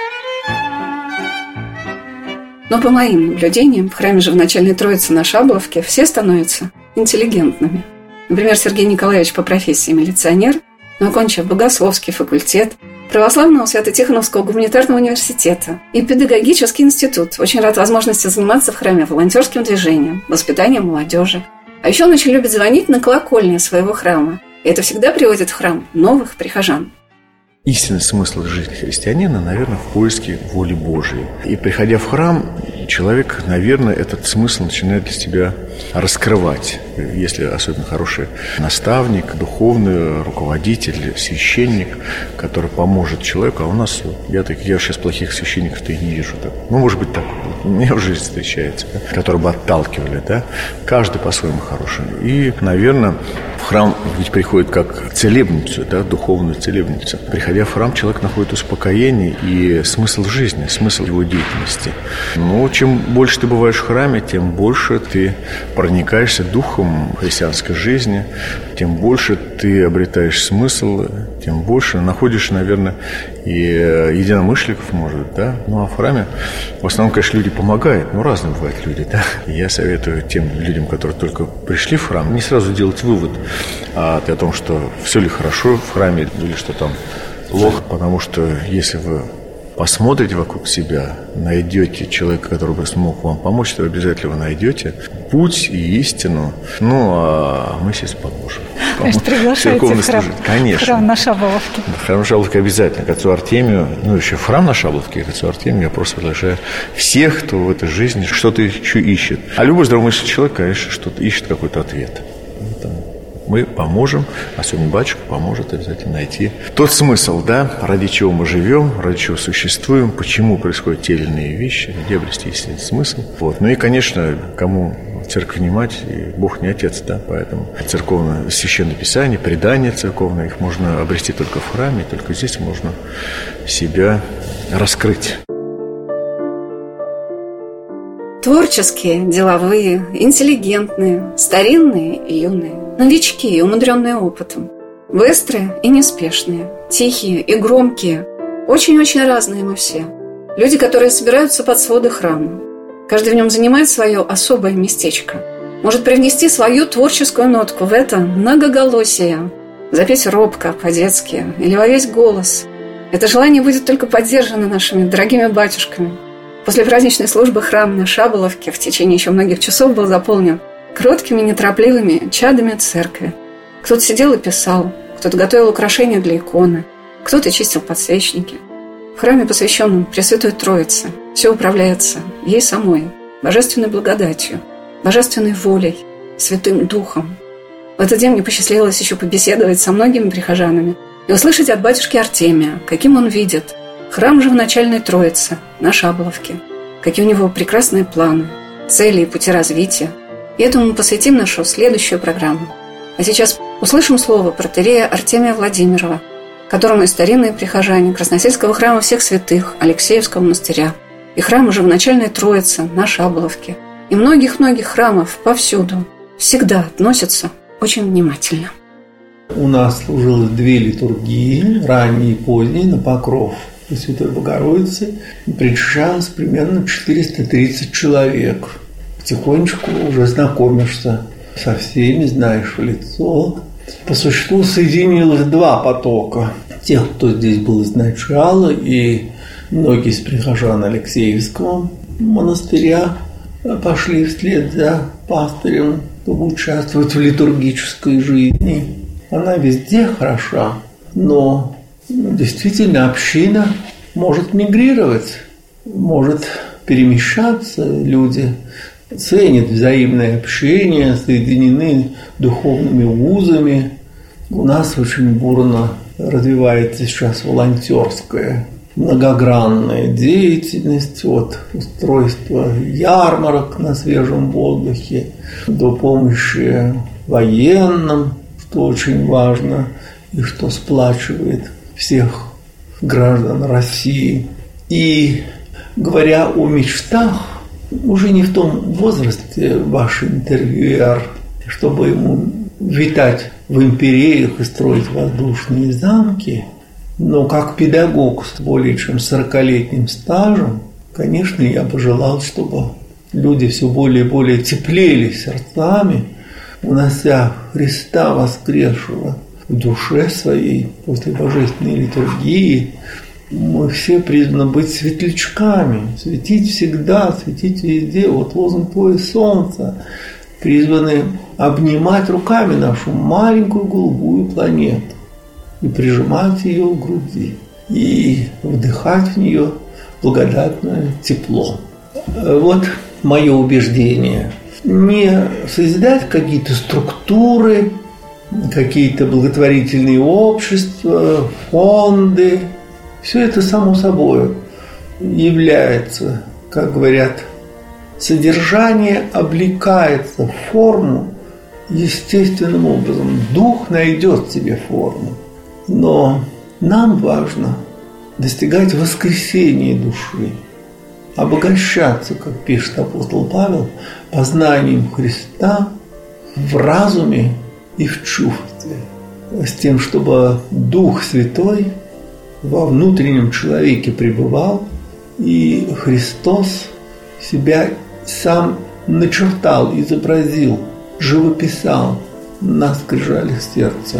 Но по моим наблюдениям, в храме Живоначальной Троицы на Шаболовке все становятся интеллигентными. Например, Сергей Николаевич по профессии милиционер, но окончив богословский факультет Православного Свято-Тихоновского гуманитарного университета и педагогический институт, очень рад возможности заниматься в храме волонтерским движением, воспитанием молодежи. А еще он очень любит звонить на колокольне своего храма. И это всегда приводит в храм новых прихожан. Истинный смысл жизни христианина, наверное, в поиске воли Божией. И приходя в храм, человек, наверное, этот смысл начинает для себя раскрывать. Если особенно хороший наставник, духовный руководитель, священник, который поможет человеку. А у нас, я, так, я сейчас плохих священников-то и не вижу. Так. Ну, может быть, так у меня в жизни встречается, да? Которые бы отталкивали, да? Каждый по-своему хороший. И, наверное, в храм ведь приходит как целебницу, да? Духовную целебницу. Приходя в храм, человек находит успокоение и смысл жизни, смысл его деятельности. Но чем больше ты бываешь в храме, тем больше ты проникаешься духом христианской жизни, тем больше ты обретаешь смысл, тем больше находишь, наверное, и единомышленников, может, да. Ну, а в храме в основном, конечно, люди помогают, но разные бывают люди, да. И я советую тем людям, которые только пришли в храм, не сразу делать вывод о том, что все ли хорошо в храме или что там плохо, потому что если вы посмотрите вокруг себя, найдете человека, который бы смог вам помочь, то обязательно вы найдете путь и истину. Ну, а мы сейчас поможем. Значит, приглашаете в храм, Конечно. храм на Шаболовке. Храм на Шаболовке обязательно. К отцу Артемию, ну, еще в храм на Шаболовке, к отцу Артемию я просто приглашаю всех, кто в этой жизни что-то еще ищет. А любой здравомыслящий человек, конечно, что-то ищет, какой-то ответ. Мы поможем, а сегодня батюшка поможет обязательно найти тот смысл, да, ради чего мы живем, ради чего существуем, почему происходят те или иные вещи, где обрести истинный смысл. Вот. Ну и, конечно, кому церковь не мать, и Бог не отец, да, поэтому церковное священное писание, предания церковные, их можно обрести только в храме, только здесь можно себя раскрыть. Творческие, деловые, интеллигентные, старинные и юные, новички и умудренные опытом, быстрые и неспешные, тихие и громкие, очень-очень разные мы все. Люди, которые собираются под своды храма. Каждый в нем занимает свое особое местечко, может привнести свою творческую нотку в это многоголосие, запеть робко, по-детски или во весь голос. Это желание будет только поддержано нашими дорогими батюшками. После праздничной службы храм на Шаболовке в течение еще многих часов был заполнен кроткими, неторопливыми чадами церкви. Кто-то сидел и писал, кто-то готовил украшения для иконы, кто-то чистил подсвечники. В храме, посвященном Пресвятой Троице, все управляется ей самой, божественной благодатью, божественной волей, Святым Духом. В этот день мне посчастливилось еще побеседовать со многими прихожанами, и услышать от батюшки Артемия, каким он видит храм живоначальной Троицы на Шабловке, какие у него прекрасные планы, цели и пути развития. И этому мы посвятим нашу следующую программу. А сейчас услышим слово протоиерея Артемия Владимирова, которому и старинные прихожане Красносельского храма всех святых Алексеевского монастыря, и храма живоначальной Троицы на Шабловке, и многих-многих храмов повсюду всегда относятся очень внимательно. У нас служилось две литургии, ранние и поздние, на Покров Пресвятой Богородицы, и причащалось примерно четыреста тридцать человек. Потихонечку уже знакомишься со всеми, знаешь в лицо. По существу соединилось два потока. Тех, кто здесь был изначала, и многие из прихожан Алексеевского монастыря пошли вслед за пастырем, чтобы участвовать в литургической жизни. Она везде хороша, но действительно община может мигрировать, может перемещаться, люди ценят взаимное общение, соединены духовными узами. У нас очень бурно развивается сейчас волонтерская, многогранная деятельность, от устройства ярмарок на свежем воздухе до помощи военным, что очень важно и что сплачивает всех граждан России. И говоря о мечтах, уже не в том возрасте ваш интервьюер, чтобы ему витать в империях и строить воздушные замки, но как педагог с более чем сорокалетним стажем, конечно, я бы желал, чтобы люди все более и более теплели сердцами, унося Христа воскресшего в душе своей после божественной литургии. Мы все призваны быть светлячками, светить всегда, светить везде. Вот лозунг «Пояс солнца». Призваны обнимать руками нашу маленькую голубую планету и прижимать ее к груди, и вдыхать в нее благодатное тепло. Вот мое убеждение. Не созидать какие-то структуры, какие-то благотворительные общества, фонды. Все это само собой является, как говорят, содержание облекается в форму естественным образом. Дух найдет себе форму. Но нам важно достигать воскресения души, обогащаться, как пишет апостол Павел, познанием Христа в разуме и в чувстве, с тем, чтобы Дух Святой во внутреннем человеке пребывал, и Христос себя сам начертал, изобразил, живописал на скрижалях сердца.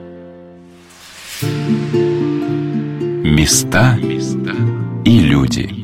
Места и люди.